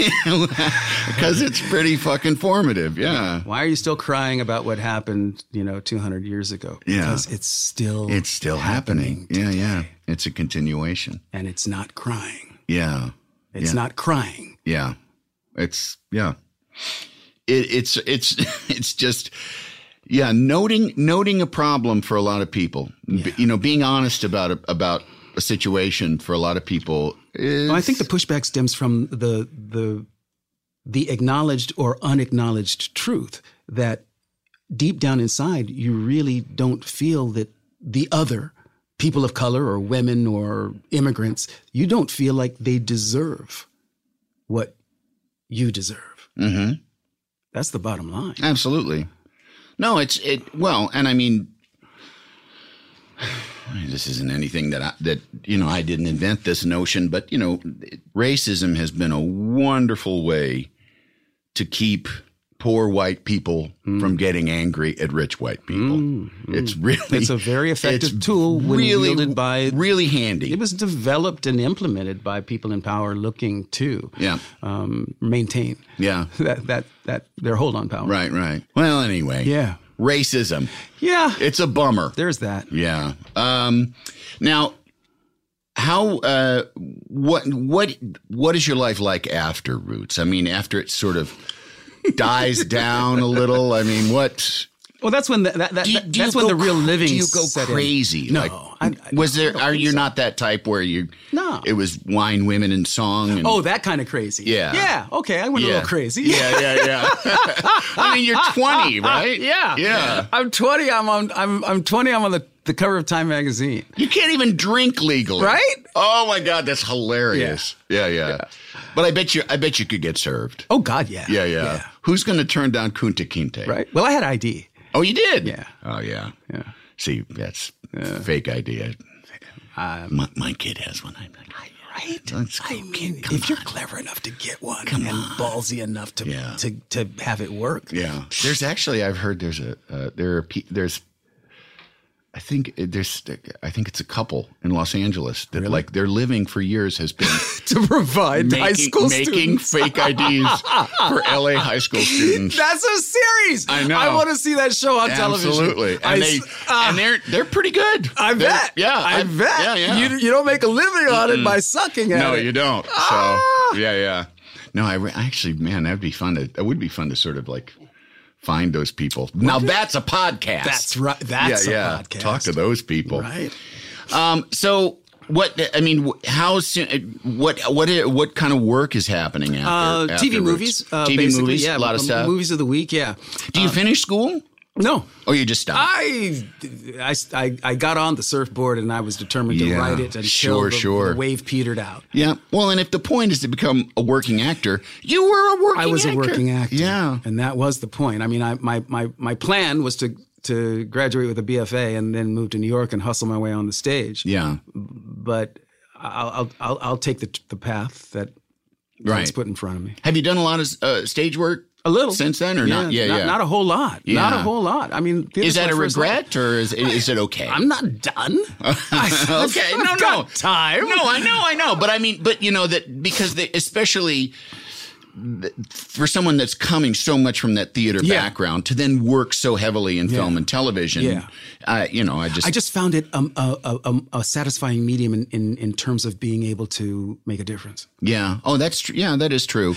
it's pretty fucking formative. Yeah. Why are you still crying about what happened, 200 years ago? Yeah. Because it's still happening. Today. Yeah. It's a continuation. And it's not crying. Yeah. It's not crying. Yeah. It's just, noting a problem for a lot of people, being honest about a situation for a lot of people is. Well, I think the pushback stems from the acknowledged or unacknowledged truth that deep down inside, you really don't feel that the other people of color or women or immigrants, you don't feel like they deserve what you deserve. Mm-hmm. That's the bottom line. Absolutely. No, and I mean, this isn't anything that I didn't invent this notion, but, racism has been a wonderful way to keep poor white people from getting angry at rich white people. It's a very effective tool when wielded by really handy. It was developed and implemented by people in power looking to maintain that their hold on power. Right. Well, anyway. Yeah. Racism. Yeah. It's a bummer. There's that. Yeah. Now, how what is your life like after Roots? I mean, after it sort of dies down a little. I mean, what? Well, that's when the real living. Do you go crazy? No. Are you not that type where you? No. It was wine, women, and song. And, that kind of crazy. Yeah. Yeah. Okay, I went a little crazy. Yeah. I mean, you're 20, right? Yeah. I'm 20. I'm 20. I'm on the cover of Time magazine. You can't even drink legally, right? Oh my God, that's hilarious. Yeah. But I bet you could get served. Oh God, yeah. Yeah. Who's going to turn down Kunta Kinte? Right. Well, I had ID. Oh, you did? Yeah. Oh, yeah. See, that's fake ID. My kid has one. I'm like, right? I mean, if you're clever enough to get one and ballsy enough to have it work. Yeah. There's actually, I've heard I think it's a couple in Los Angeles that like their living for years has been to provide making fake IDs for LA high school students. That's a series. I know. I want to see that show on television. Absolutely. And they're pretty good. I bet. I bet. Yeah. You don't make a living on it by sucking at it. No, you don't. So yeah. No, I actually, man, that would be fun to sort of like find those people. Now that's a podcast. That's right. That's a podcast. Talk to those people. Right. So what? I mean, how soon? What kind of work is happening after TV movies? TV movies. Yeah, a lot of stuff. Movies of the week. Yeah. Do you finish school? No. Oh, you just stopped? I got on the surfboard and I was determined to ride it until the wave petered out. Yeah. Well, and if the point is to become a working actor, you were a working actor. I was a working actor. Yeah. And that was the point. I mean, my plan was to graduate with a BFA and then move to New York and hustle my way on the stage. Yeah. But I'll take the path that was put in front of me. Have you done a lot of stage work? A little since then, or not? Not a whole lot. Yeah. Not a whole lot. I mean, is that a regret, or is it okay? I'm not done. Okay, no time. No, I know. But I mean, that because especially for someone that's coming so much from that theater background to then work so heavily in film and television. Yeah. I just found it a satisfying medium in terms of being able to make a difference. Yeah. Oh, that's true. Yeah, that is true.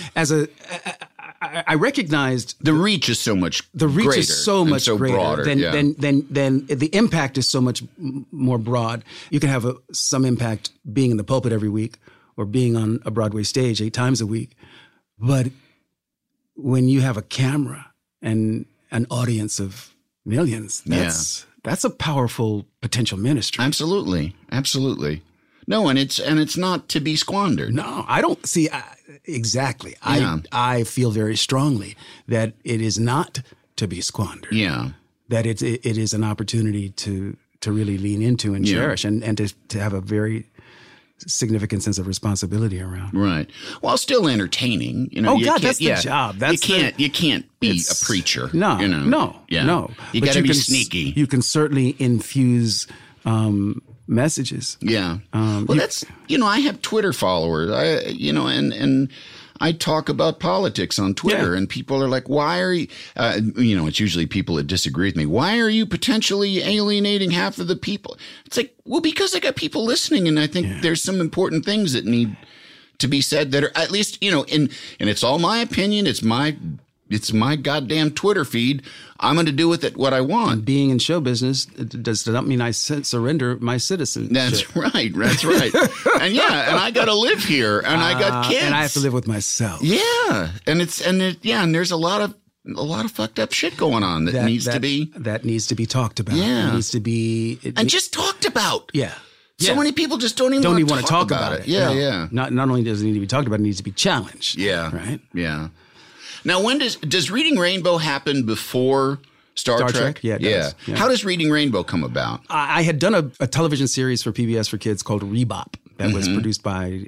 I recognized the reach is so much. The reach greater is so much greater broader, than the impact is so much more broad. You can have some impact being in the pulpit every week or being on a Broadway stage 8 times a week, but when you have a camera and an audience of millions, that's a powerful potential ministry. Absolutely. No, and it's not to be squandered. No, I don't see exactly. Yeah. I feel very strongly that it is not to be squandered. Yeah, that it is an opportunity to really lean into and cherish, and to have a very significant sense of responsibility around. Right. Well, still entertaining. You know, that's the job. You can't be a preacher. No, you know? no. You got to be sneaky. You can certainly infuse messages. Yeah. That's, I have Twitter followers, and I talk about politics on Twitter, and people are like, why are you, it's usually people that disagree with me. Why are you potentially alienating half of the people? It's like, well, because I got people listening, and I think there's some important things that need to be said that are at least, and it's all my opinion. It's my goddamn Twitter feed. I'm going to do with it what I want. And being in show business does not mean I surrender my citizenship. That's right. And I got to live here, and I got kids, and I have to live with myself. Yeah, and there's a lot of fucked up shit going on that needs to be talked about. Yeah, it needs to be just talked about. Yeah. So many people just don't even want to talk about it. Yeah, yeah. Not only does it need to be talked about, it needs to be challenged. Yeah. Right? Yeah. Now, when does Reading Rainbow happen before Star Trek? Yeah, it does. Yeah. How does Reading Rainbow come about? I had done a television series for PBS for kids called Rebop that was produced by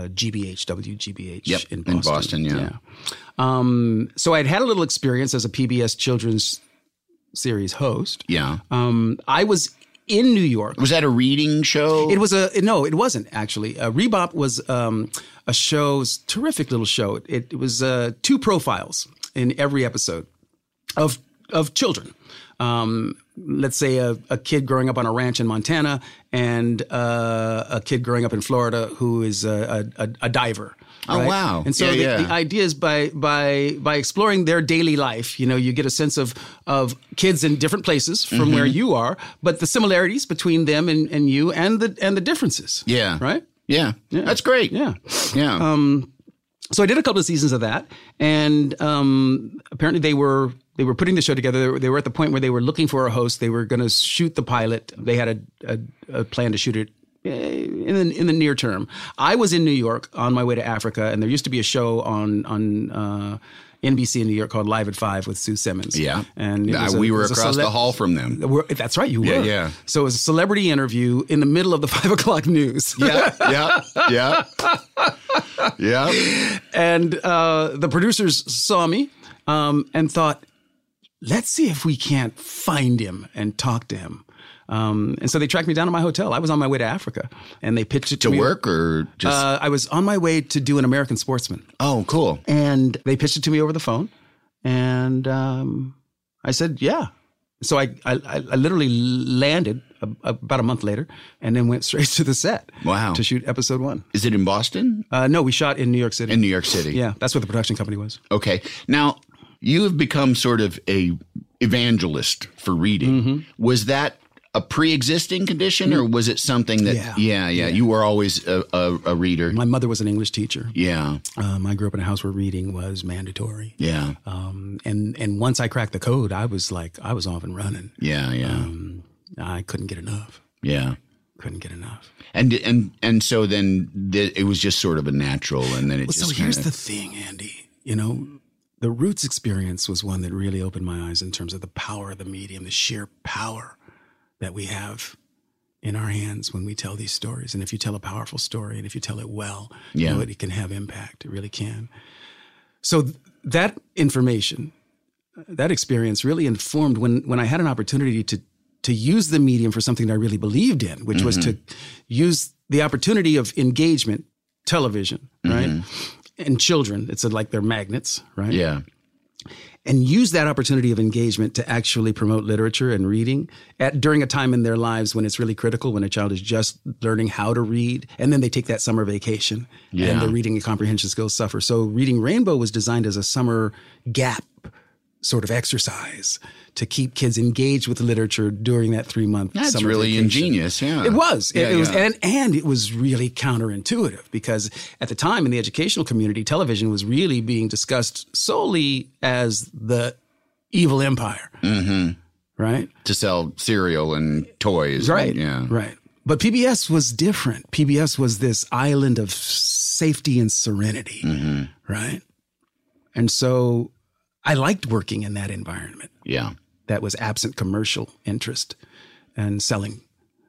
WGBH in Boston. Yeah. So I'd had a little experience as a PBS children's series host. Yeah. I was in New York. Was that a reading show? No, it wasn't actually. Rebop was a show, terrific little show. It was 2 profiles in every episode of children. Let's say a kid growing up on a ranch in Montana and a kid growing up in Florida who is a diver. Right? Oh, wow. And so the idea is by exploring their daily life, you get a sense of kids in different places from where you are, but the similarities between them and you and the differences. Yeah. Right? Yeah. That's great. Yeah. Yeah. So I did a couple of seasons of that, and apparently they were putting the show together. They were at the point where they were looking for a host. They were going to shoot the pilot. They had a plan to shoot it in the near term. I was in New York on my way to Africa, and there used to be a show on NBC in New York called Live at 5 with Sue Simmons. Yeah. And we were across the hall from them. That's right, you were. Yeah. So it was a celebrity interview in the middle of the 5 o'clock news. Yeah. And the producers saw me and thought, let's see if we can't find him and talk to him. And so they tracked me down to my hotel. I was on my way to Africa, and they pitched it to me. To work or just? I was on my way to do an American Sportsman. Oh, cool. And they pitched it to me over the phone, and I said, yeah. So I literally landed about a month later, and then went straight to the set. Wow. To shoot episode 1. Is it in Boston? No, we shot in New York City. In New York City. Yeah, that's what the production company was. Okay. Now, you have become sort of a evangelist for reading. Was that a pre-existing condition, or was it something that? Yeah. You were always a reader. My mother was an English teacher. Yeah. I grew up in a house where reading was mandatory. Yeah. And once I cracked the code, I was off and running. Yeah. I couldn't get enough. Yeah. Couldn't get enough. And so then it was just sort of a natural, and then it just. So here's the thing, Andy. The Roots experience was one that really opened my eyes in terms of the power of the medium, the sheer power that we have in our hands when we tell these stories. And if you tell a powerful story, and if you tell it well, it can have impact. It really can. So that information, that experience really informed when I had an opportunity to use the medium for something that I really believed in, which was to use the opportunity of engagement, television, right? And children, it's like they're magnets, right? Yeah. And use that opportunity of engagement to actually promote literature and reading during a time in their lives when it's really critical, when a child is just learning how to read, and then they take that summer vacation and their reading and comprehension skills suffer. So Reading Rainbow was designed as a summer gap sort of exercise to keep kids engaged with literature during that 3-month summer vacation. That's really ingenious, yeah. It was. It was, and it was really counterintuitive because at the time in the educational community, television was really being discussed solely as the evil empire, right? To sell cereal and toys. Right, and, right. But PBS was different. PBS was this island of safety and serenity, right? And so I liked working in that environment. Yeah. That was absent commercial interest and selling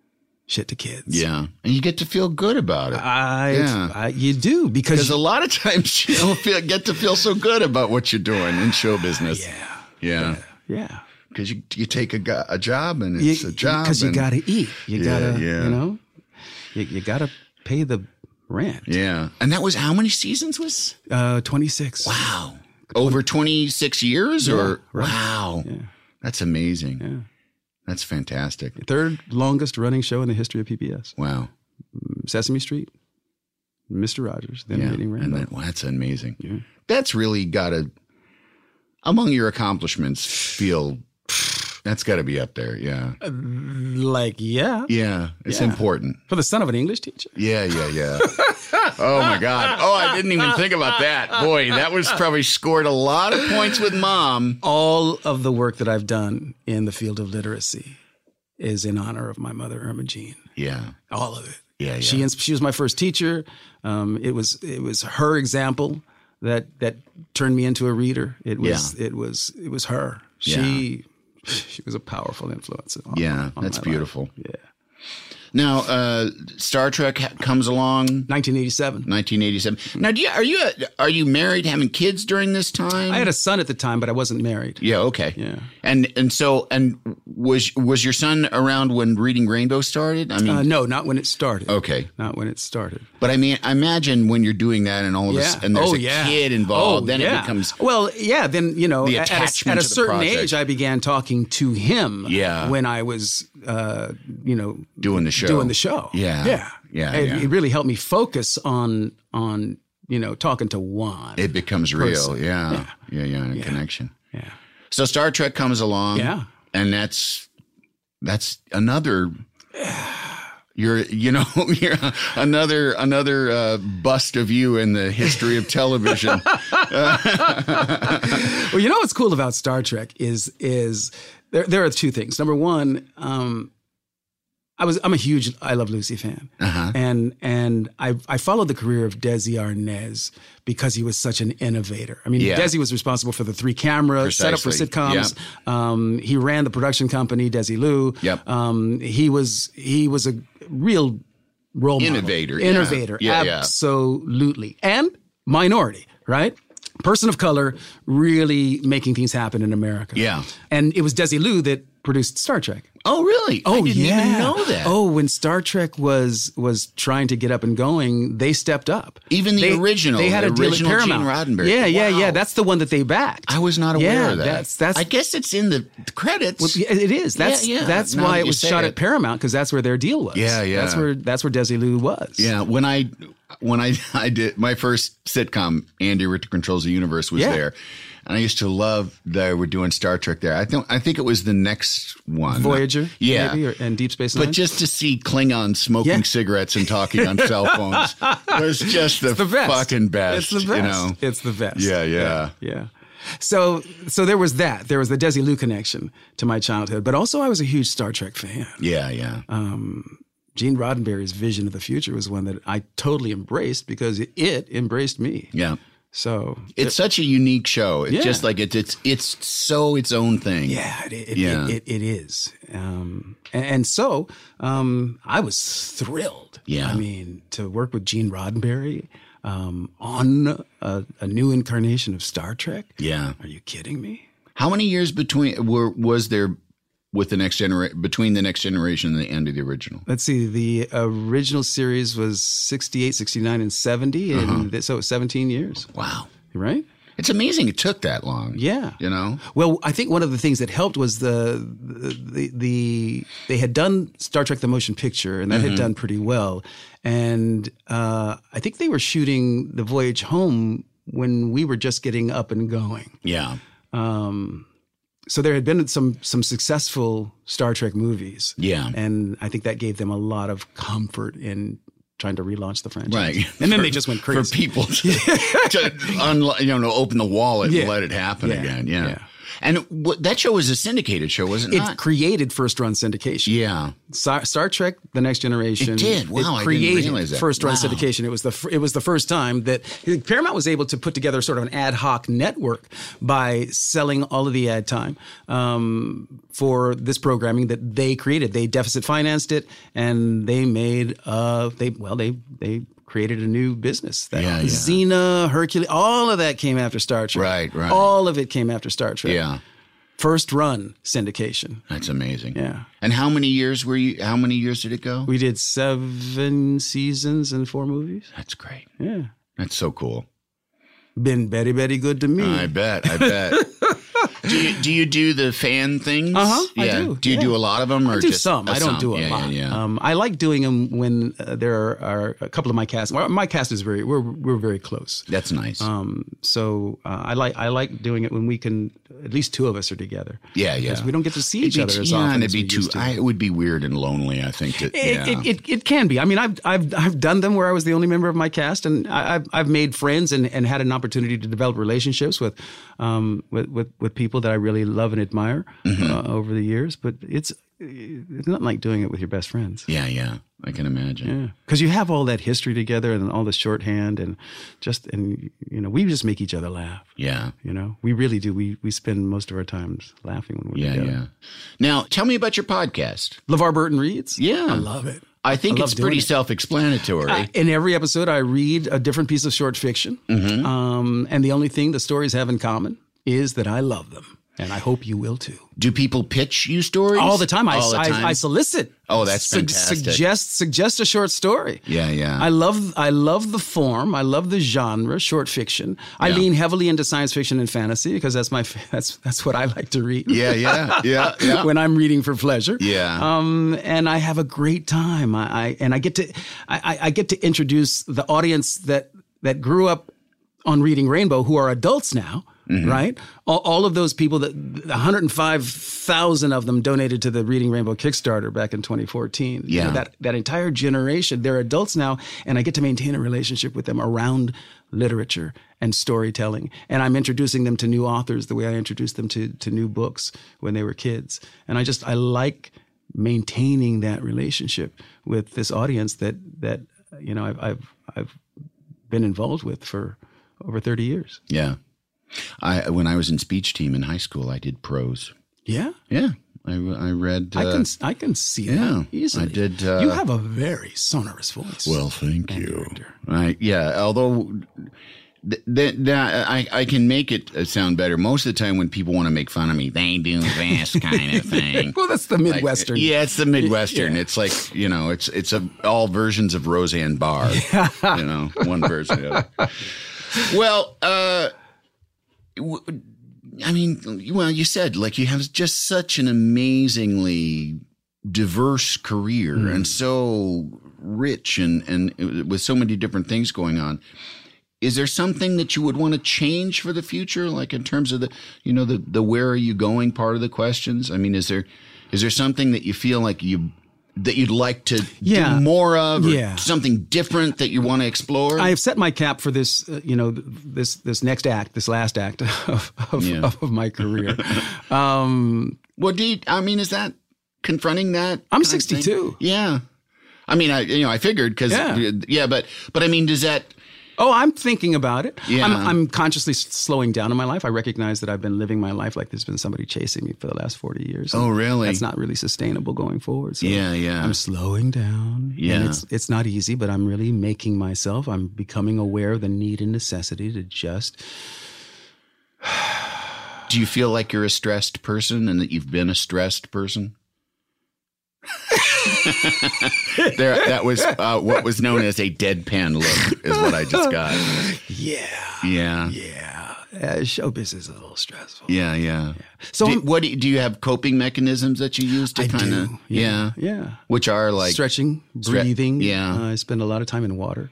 shit to kids. Yeah. And you get to feel good about it. You do because a lot of times you don't get to feel so good about what you're doing in show business. Yeah. Because you take a job and it's a job. Because you got to eat. You got to, you know, you got to pay the rent. Yeah. And that was how many seasons was? 26. Wow. Over 26 years or? Right. Wow. Yeah. That's amazing. Yeah. That's fantastic. Third longest running show in the history of PBS. Wow. Sesame Street, Mr. Rogers, then Reading Rainbow. And that's amazing. Yeah. That's really got to, among your accomplishments, that's got to be up there. Yeah. Yeah. It's important. For the son of an English teacher. Yeah. Oh, my God. Oh, I didn't even think about that. Boy, that was probably scored a lot of points with Mom. All of the work that I've done in the field of literacy is in honor of my mother, Irma Jean. Yeah. All of it. Yeah. She was my first teacher. It was her example that turned me into a reader. It was her. She was a powerful influence. That's beautiful. Life. Yeah. Now, Star Trek comes along. 1987. Now, are you married, having kids during this time? I had a son at the time, but I wasn't married. Yeah. Okay. Yeah. And was your son around when Reading Rainbow started? I mean, no, not when it started. Okay. Not when it started. But I mean, I imagine when you're doing that and all of this, and there's a kid involved, then it becomes then you know, the at attachment a to the certain project. age, I began talking to him. Yeah. When I was, doing the show. Yeah. It really helped me focus on talking to one. It becomes real. Yeah. Connection. Yeah. So Star Trek comes along. Yeah. And that's another. You're another bust of you in the history of television. Well, you know what's cool about Star Trek is there are two things. Number one, I Love Lucy fan. Uh-huh. And I followed the career of Desi Arnaz because he was such an innovator. I mean, Desi was responsible for the 3 cameras, set up for sitcoms. Yep. He ran the production company, Desilu. Yep. He was a real role model. Innovator. Absolutely. And minority, right? Person of color really making things happen in America. Yeah. And it was Desilu that produced Star Trek. Oh, really? Oh, I didn't even know that. Oh, when Star Trek was trying to get up and going, they stepped up. Even the original. They had a deal with Paramount. Gene Roddenberry. Yeah. That's the one that they backed. I was not aware of that. That's. I guess it's in the credits. Well, it is. That's why it was shot at Paramount, because that's where their deal was. Yeah. That's where Desilu was. Yeah. When I did my first sitcom, Andy Richter Controls the Universe, was there. And I used to love that they were doing Star Trek there. I think it was the next one. Voyager, maybe, and Deep Space Nine. But just to see Klingons smoking cigarettes and talking on cell phones was just the fucking best. It's the best. You know? It's the best. Yeah. So there was that. There was the Desilu connection to my childhood. But also I was a huge Star Trek fan. Yeah. Gene Roddenberry's vision of the future was one that I totally embraced because it embraced me. Yeah. So it's such a unique show. It's just like it's so its own thing. Yeah, it is. And so I was thrilled. Yeah. I mean, to work with Gene Roddenberry on a new incarnation of Star Trek. Yeah. Are you kidding me? How many years was there with the next between the Next Generation and the end of the original? Let's see. The original series was 68, 69, and 70. And so it was 17 years. Wow. Right? It's amazing it took that long. Yeah. You know? Well, I think one of the things that helped was they had done Star Trek the Motion Picture, and that had done pretty well. And I think they were shooting The Voyage Home when we were just getting up and going. Yeah. So there had been some successful Star Trek movies. Yeah. And I think that gave them a lot of comfort in trying to relaunch the franchise. Right. And then they just went crazy. For people to open the wallet and let it happen again. Yeah. And that show was a syndicated show, was it not? It created first-run syndication. Yeah. Star Trek: The Next Generation. It did. Wow, it created I didn't realize that. First-run syndication. It was the first time that Paramount was able to put together sort of an ad hoc network by selling all of the ad time for this programming that they created. They deficit financed it, and they made they created a new business. Xena, Hercules, all of that came after Star Trek. Right. All of it came after Star Trek. Yeah. First run syndication. That's amazing. Yeah. And how many years did it go? We did 7 seasons and 4 movies. That's great. Yeah. That's so cool. Been very, very good to me. I bet. Do you do the fan things? I do. Do you do a lot of them, or I do just some? I don't do a lot. Yeah. I like doing them when there are a couple of my cast. My cast is we're very close. That's nice. So I like doing it when we can. At least 2 of us are together. Yeah. Because we don't get to see each other as often. And it'd be too. It would be weird and lonely. I think it can be. I mean, I've done them where I was the only member of my cast, and I've made friends and had an opportunity to develop relationships with people that I really love and admire over the years. But it's not like doing it with your best friends. Yeah. I can imagine. Yeah, because you have all that history together and all the shorthand and we just make each other laugh. Yeah. We really do. We spend most of our times laughing when we're together. Yeah. Now, tell me about your podcast. LeVar Burton Reads. Yeah. I love it. I think it's pretty self-explanatory. In every episode, I read a different piece of short fiction. And the only thing the stories have in common is that I love them. And I hope you will too. Do people pitch you stories? All the time. I solicit. Oh, that's fantastic. Suggest a short story. Yeah. I love the form. I love the genre, short fiction. I lean heavily into science fiction and fantasy because that's what I like to read. Yeah. When I'm reading for pleasure. Yeah. And I have a great time. I get to introduce the audience that grew up on Reading Rainbow, who are adults now. Right? All of those people, 105,000 of them donated to the Reading Rainbow Kickstarter back in 2014. Yeah. That entire generation, they're adults now, and I get to maintain a relationship with them around literature and storytelling. And I'm introducing them to new authors the way I introduced them to new books when they were kids. And I like maintaining that relationship with this audience that I've been involved with for over 30 years. Yeah. When I was in speech team in high school, I did prose. Yeah? Yeah. I read. I can see that easily. I did. You have a very sonorous voice. Well, thank you. Although I can make it sound better. Most of the time when people want to make fun of me, they do this kind of thing. Well, that's the Midwestern. It's the Midwestern. Yeah. It's like, it's all versions of Roseanne Barr. One version of it. Well, you said you have just such an amazingly diverse career and so rich and with so many different things going on. Is there something that you would want to change for the future, like in terms of the where are you going part of the questions? I mean, is there something that you feel like that you'd like to do more of, or something different that you want to explore? I have set my cap for this, this next act, this last act of my carear. Is that confronting that? I'm 62. Yeah. I mean, I figured because, but I mean, does that... Oh, I'm thinking about it. Yeah. I'm consciously slowing down in my life. I recognize that I've been living my life like there's been somebody chasing me for the last 40 years. Oh, really? That's not really sustainable going forward. So yeah. I'm slowing down. Yeah. And it's not easy, but I'm really I'm becoming aware of the need and necessity to just... Do you feel like you're a stressed person and that you've been a stressed person? That was what was known as a deadpan look is what I just got. Yeah. Showbiz is a little stressful. Yeah. So do you have coping mechanisms that you use to kind of yeah. Which are like stretching, breathing. I spend a lot of time in water.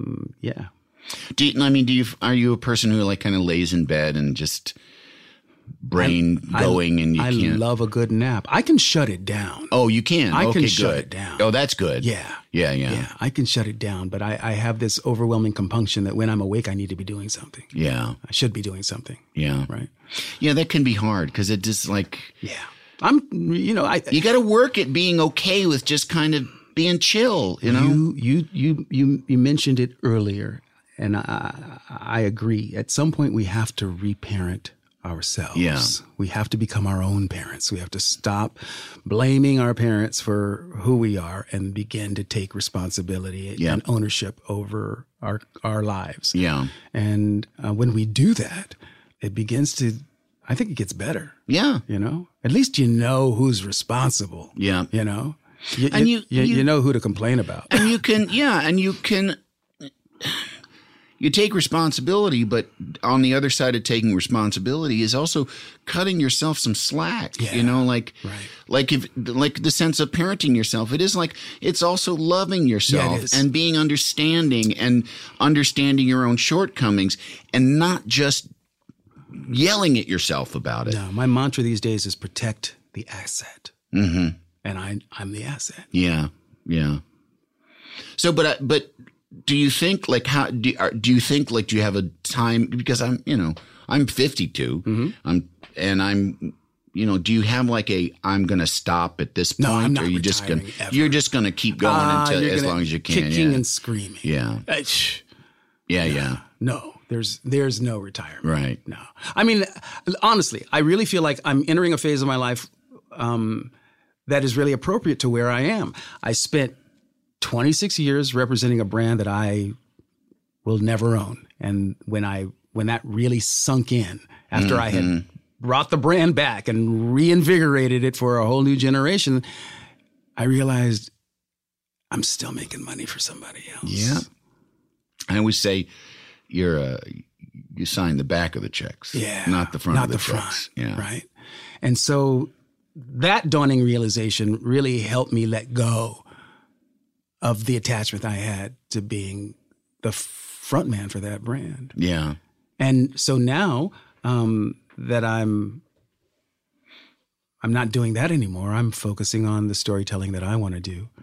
Yeah. Are you a person who kind of lays in bed and just brain going and you can't. I love a good nap. I can shut it down. Oh, you can? I can good. shut it down. Oh, that's good. Yeah. Yeah. I can shut it down, but I have this overwhelming compunction that when I'm awake, I need to be doing something. Yeah. I should be doing something. Yeah. Right. Yeah, that can be hard because it just like. Yeah. you got to work at being okay with just kind of being chill, you know? You mentioned it earlier, and I agree. At some point, we have to reparent ourselves. Yeah. We have to become our own parents. We have to stop blaming our parents for who we are and begin to take responsibility and ownership over our lives. Yeah. And when we do that, it begins to, I think it gets better. Yeah. You know? At least you know who's responsible. Yeah. You know? You know who to complain about. And you can, you take responsibility, but on the other side of taking responsibility is also cutting yourself some slack. Yeah. You know, like the sense of parenting yourself. It is like it's also loving yourself and being understanding and understanding your own shortcomings and not just yelling at yourself about it. No, my mantra these days is protect the asset. Mm-hmm. And I'm the asset. Yeah. So, but do you think like do you think like do you have a time because I'm 52 do you have like I'm going to stop at this point? No, I'm not or you're just going to keep going until as long as you can. Kicking and screaming. Yeah. Yeah. No, there's no retirement. Right. No. I mean, honestly, I really feel like I'm entering a phase of my life that is really appropriate to where I am. I spent 26 years representing a brand that I will never own. And when that really sunk in after I had brought the brand back and reinvigorated it for a whole new generation, I realized I'm still making money for somebody else. Yeah. I always say you sign the back of the checks, not the front of the checks. Yeah. Right. And so that dawning realization really helped me let go of the attachment I had to being the front man for that brand. Yeah. And so now that I'm not doing that anymore, I'm focusing on the storytelling that I want to do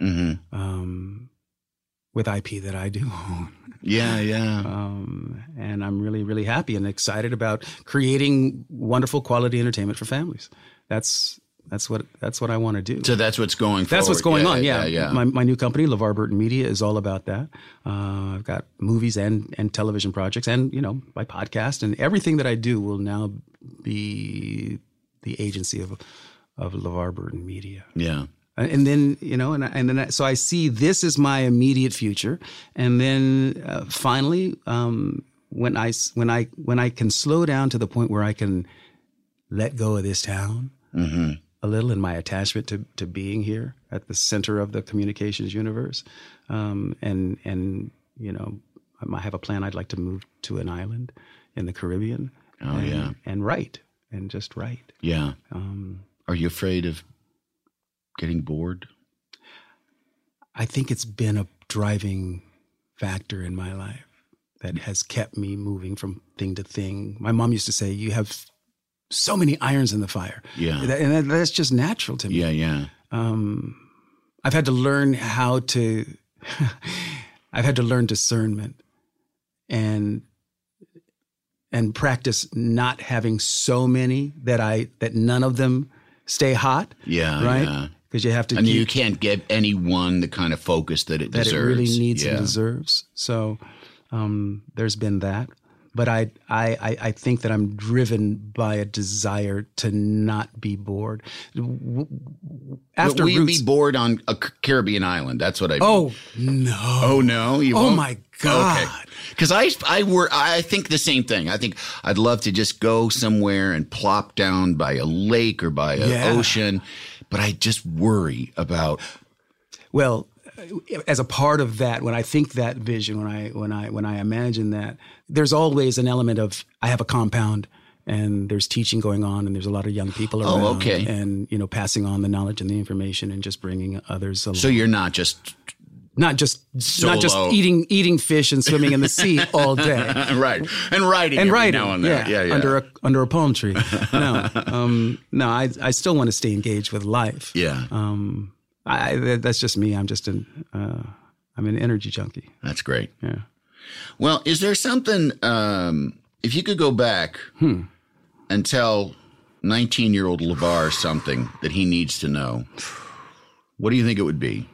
with IP that I do own. Yeah. And I'm really, really happy and excited about creating wonderful quality entertainment for families. That's what I want to do. So that's what's going forward. That's what's going on, yeah. My new company, LeVar Burton Media, is all about that. I've got movies and television projects and, my podcast. And everything that I do will now be the agency of LeVar Burton Media. Yeah. And then, so I see this as my immediate future. And then finally, when I can slow down to the point where I can let go of this town, a little in my attachment to being here at the center of the communications universe. I have a plan. I'd like to move to an island in the Caribbean. And write and just write. Yeah. Are you afraid of getting bored? I think it's been a driving factor in my life that has kept me moving from thing to thing. My mom used to say, you have so many irons in the fire. Yeah. And that's just natural to me. Yeah. I've had to learn I've had to learn discernment and practice not having so many that none of them stay hot. Yeah. Right? Yeah. Because you have to. And you can't give any one the kind of focus that it deserves. That it really needs and deserves. So there's been that. But I think that I'm driven by a desire to not be bored. But will you be bored on a Caribbean island? That's what I mean. Oh, no. Oh, no? You won't? My God. Okay. Because I think the same thing. I think I'd love to just go somewhere and plop down by a lake or by an ocean. But I just worry about. Well, as a part of that, when I think that vision, when I imagine that, there's always an element of I have a compound and there's teaching going on and there's a lot of young people around. Oh, okay. And passing on the knowledge and the information and just bringing others along. So you're not just Not just eating fish and swimming in the sea all day. Right. And writing every now and then. Yeah. Under a palm tree. No. I still want to stay engaged with life. Yeah. That's just me. I'm an energy junkie. That's great. Yeah. Well, is there something, if you could go back and tell 19-year-old LeVar something that he needs to know, what do you think it would be?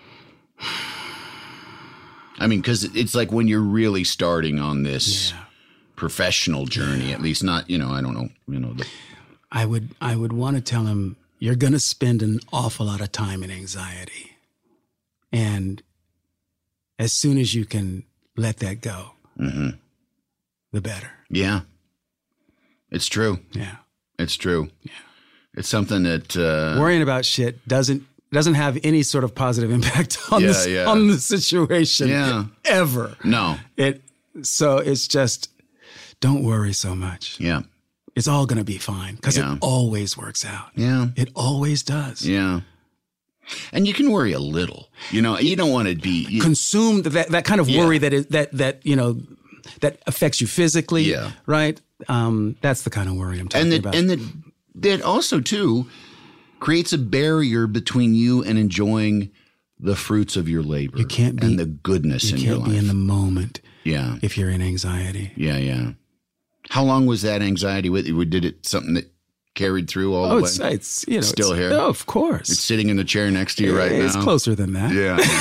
I mean, because it's like when you're really starting on this professional journey, at least not, I don't know, I would want to tell him, you're going to spend an awful lot of time in anxiety. And as soon as you can let that go, the better. Yeah. It's true. Yeah. It's true. Yeah. It's something that worrying about shit doesn't have any sort of positive impact on the situation ever. No. So it's just, don't worry so much. Yeah. It's all going to be fine because it always works out. Yeah. It always does. Yeah. And you can worry a little. You don't want to be consumed that kind of worry that affects you physically. Yeah. Right. That's the kind of worry I'm talking about. And that also too creates a barrier between you and enjoying the fruits of your labor. You can't be, and the goodness in your life. You can't be in the moment. Yeah. If you're in anxiety. Yeah, yeah. How long was that anxiety with you? Did it something that carried through all the way? It's still here. Oh, of course. It's sitting in the chair next to you right now. It's closer than that.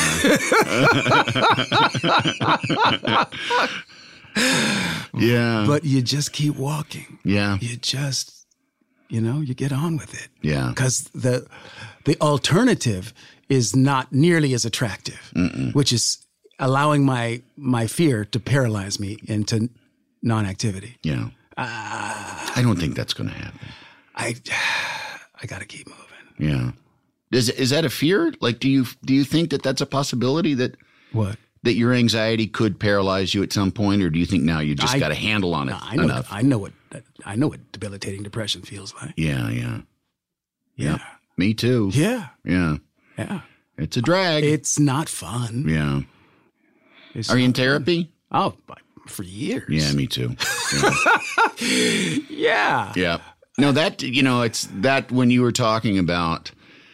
Yeah. Yeah. But you just keep walking. Yeah. You just, you get on with it. Yeah. Because the alternative is not nearly as attractive, which is allowing my fear to paralyze me into non-activity. Yeah. I don't think that's going to happen. I got to keep moving. Yeah. Is that a fear? Like, do you think that that's a possibility that what? That your anxiety could paralyze you at some point, or do you think now you just got a handle on it enough? I know what debilitating depression feels like. Yeah, yeah. Yeah. Me too. Yeah. Yeah. Yeah. It's a drag. It's not fun. Yeah. Are you in therapy? Oh, for years. Yeah, me too. Yeah. Yeah. Yeah. No, that, it's that when you were talking about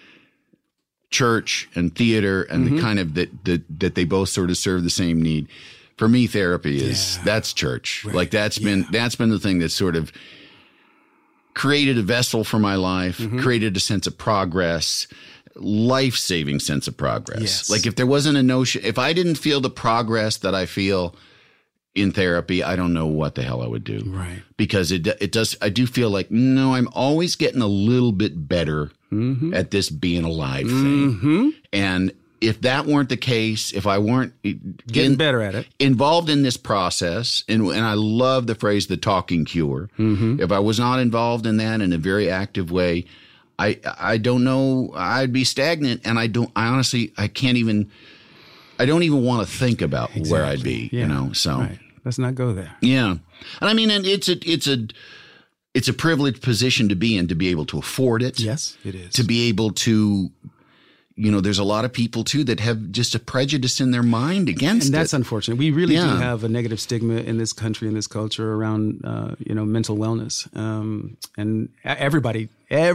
church and theater and the kind of that they both sort of serve the same need. For me, therapy that's church. Right. Like that's been the thing that sort of created a vessel for my life, created a sense of progress, life-saving sense of progress. Yes. Like if there wasn't a notion, if I didn't feel the progress that I feel in therapy, I don't know what the hell I would do. Right. Because it does, I do feel like, no, I'm always getting a little bit better at this being alive thing. And if that weren't the case, if I weren't getting better at it, involved in this process, and I love the phrase, the talking cure. If I was not involved in that in a very active way, I don't know, I'd be stagnant. And I don't even want to think about where I'd be, so. Right. Let's not go there. Yeah. And I mean, and it's a privileged position to be in, to be able to afford it. Yes, it is. To be able to, there's a lot of people too that have just a prejudice in their mind against it. And that's unfortunate. We really do have a negative stigma in this country, in this culture around, mental wellness. And everybody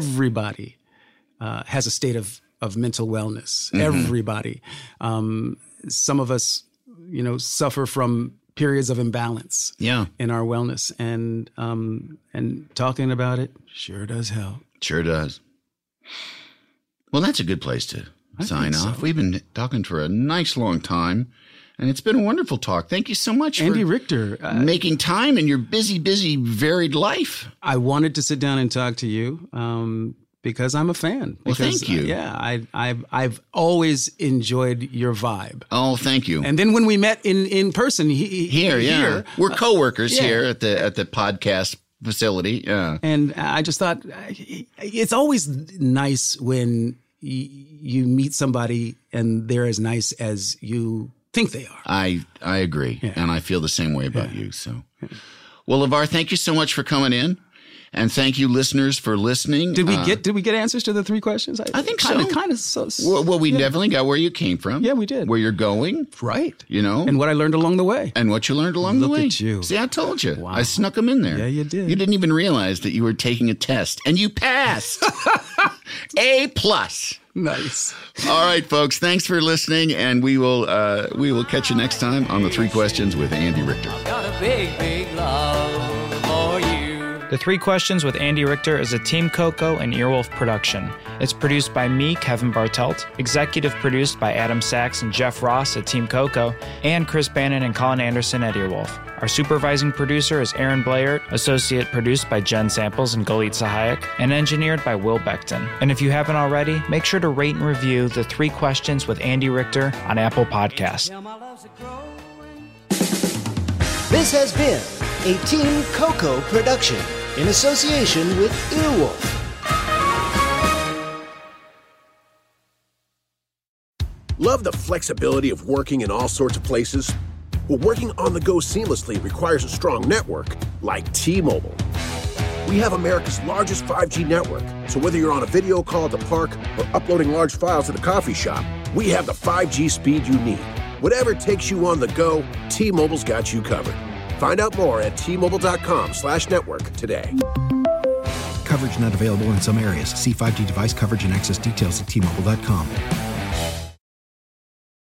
has a state of mental wellness. Everybody. Some of us, suffer from periods of imbalance in our wellness, and talking about it sure does help. Sure does. Well, that's a good place to sign off. So. We've been talking for a nice long time, and it's been a wonderful talk. Thank you so much, Andy for Richter, making time in your busy, varied life. I wanted to sit down and talk to you because I'm a fan. Well, thank you. I've always enjoyed your vibe. Oh, thank you. And then when we met in person here, we're coworkers here at the podcast facility. Yeah. And I just thought it's always nice when you meet somebody and they're as nice as you think they are. I agree. Yeah. And I feel the same way about you. So, well, LeVar, thank you so much for coming in. And thank you, listeners, for listening. Did we get answers to the 3 questions? I think kind of. So. Well, we definitely got where you came from. Yeah, we did. Where you're going. Right. You know. And what I learned along the way. And what you learned along the way. Look at you. See, I told you. Wow. I snuck them in there. Yeah, you did. You didn't even realize that you were taking a test. And you passed. A+. Nice. All right, folks. Thanks for listening, and we will catch you next time on The 3 Questions with Andy Richter. I've got a big, big love for you. The 3 Questions with Andy Richter is a Team Coco and Earwolf production. It's produced by me, Kevin Bartelt, executive produced by Adam Sachs and Jeff Ross at Team Coco, and Chris Bannon and Colin Anderson at Earwolf. Our supervising producer is Aaron Blair, associate produced by Jen Samples and Galit Sahayak, and engineered by Will Beckton. And if you haven't already, make sure to rate and review The 3 Questions with Andy Richter on Apple Podcasts. This has been a Team Coco production in association with Earwolf. Love the flexibility of working in all sorts of places? Well, working on the go seamlessly requires a strong network like T-Mobile. We have America's largest 5G network, so whether you're on a video call at the park or uploading large files at a coffee shop, we have the 5G speed you need. Whatever takes you on the go, T-Mobile's got you covered. Find out more at T-Mobile.com/network today. Coverage not available in some areas. See 5G device coverage and access details at T-Mobile.com.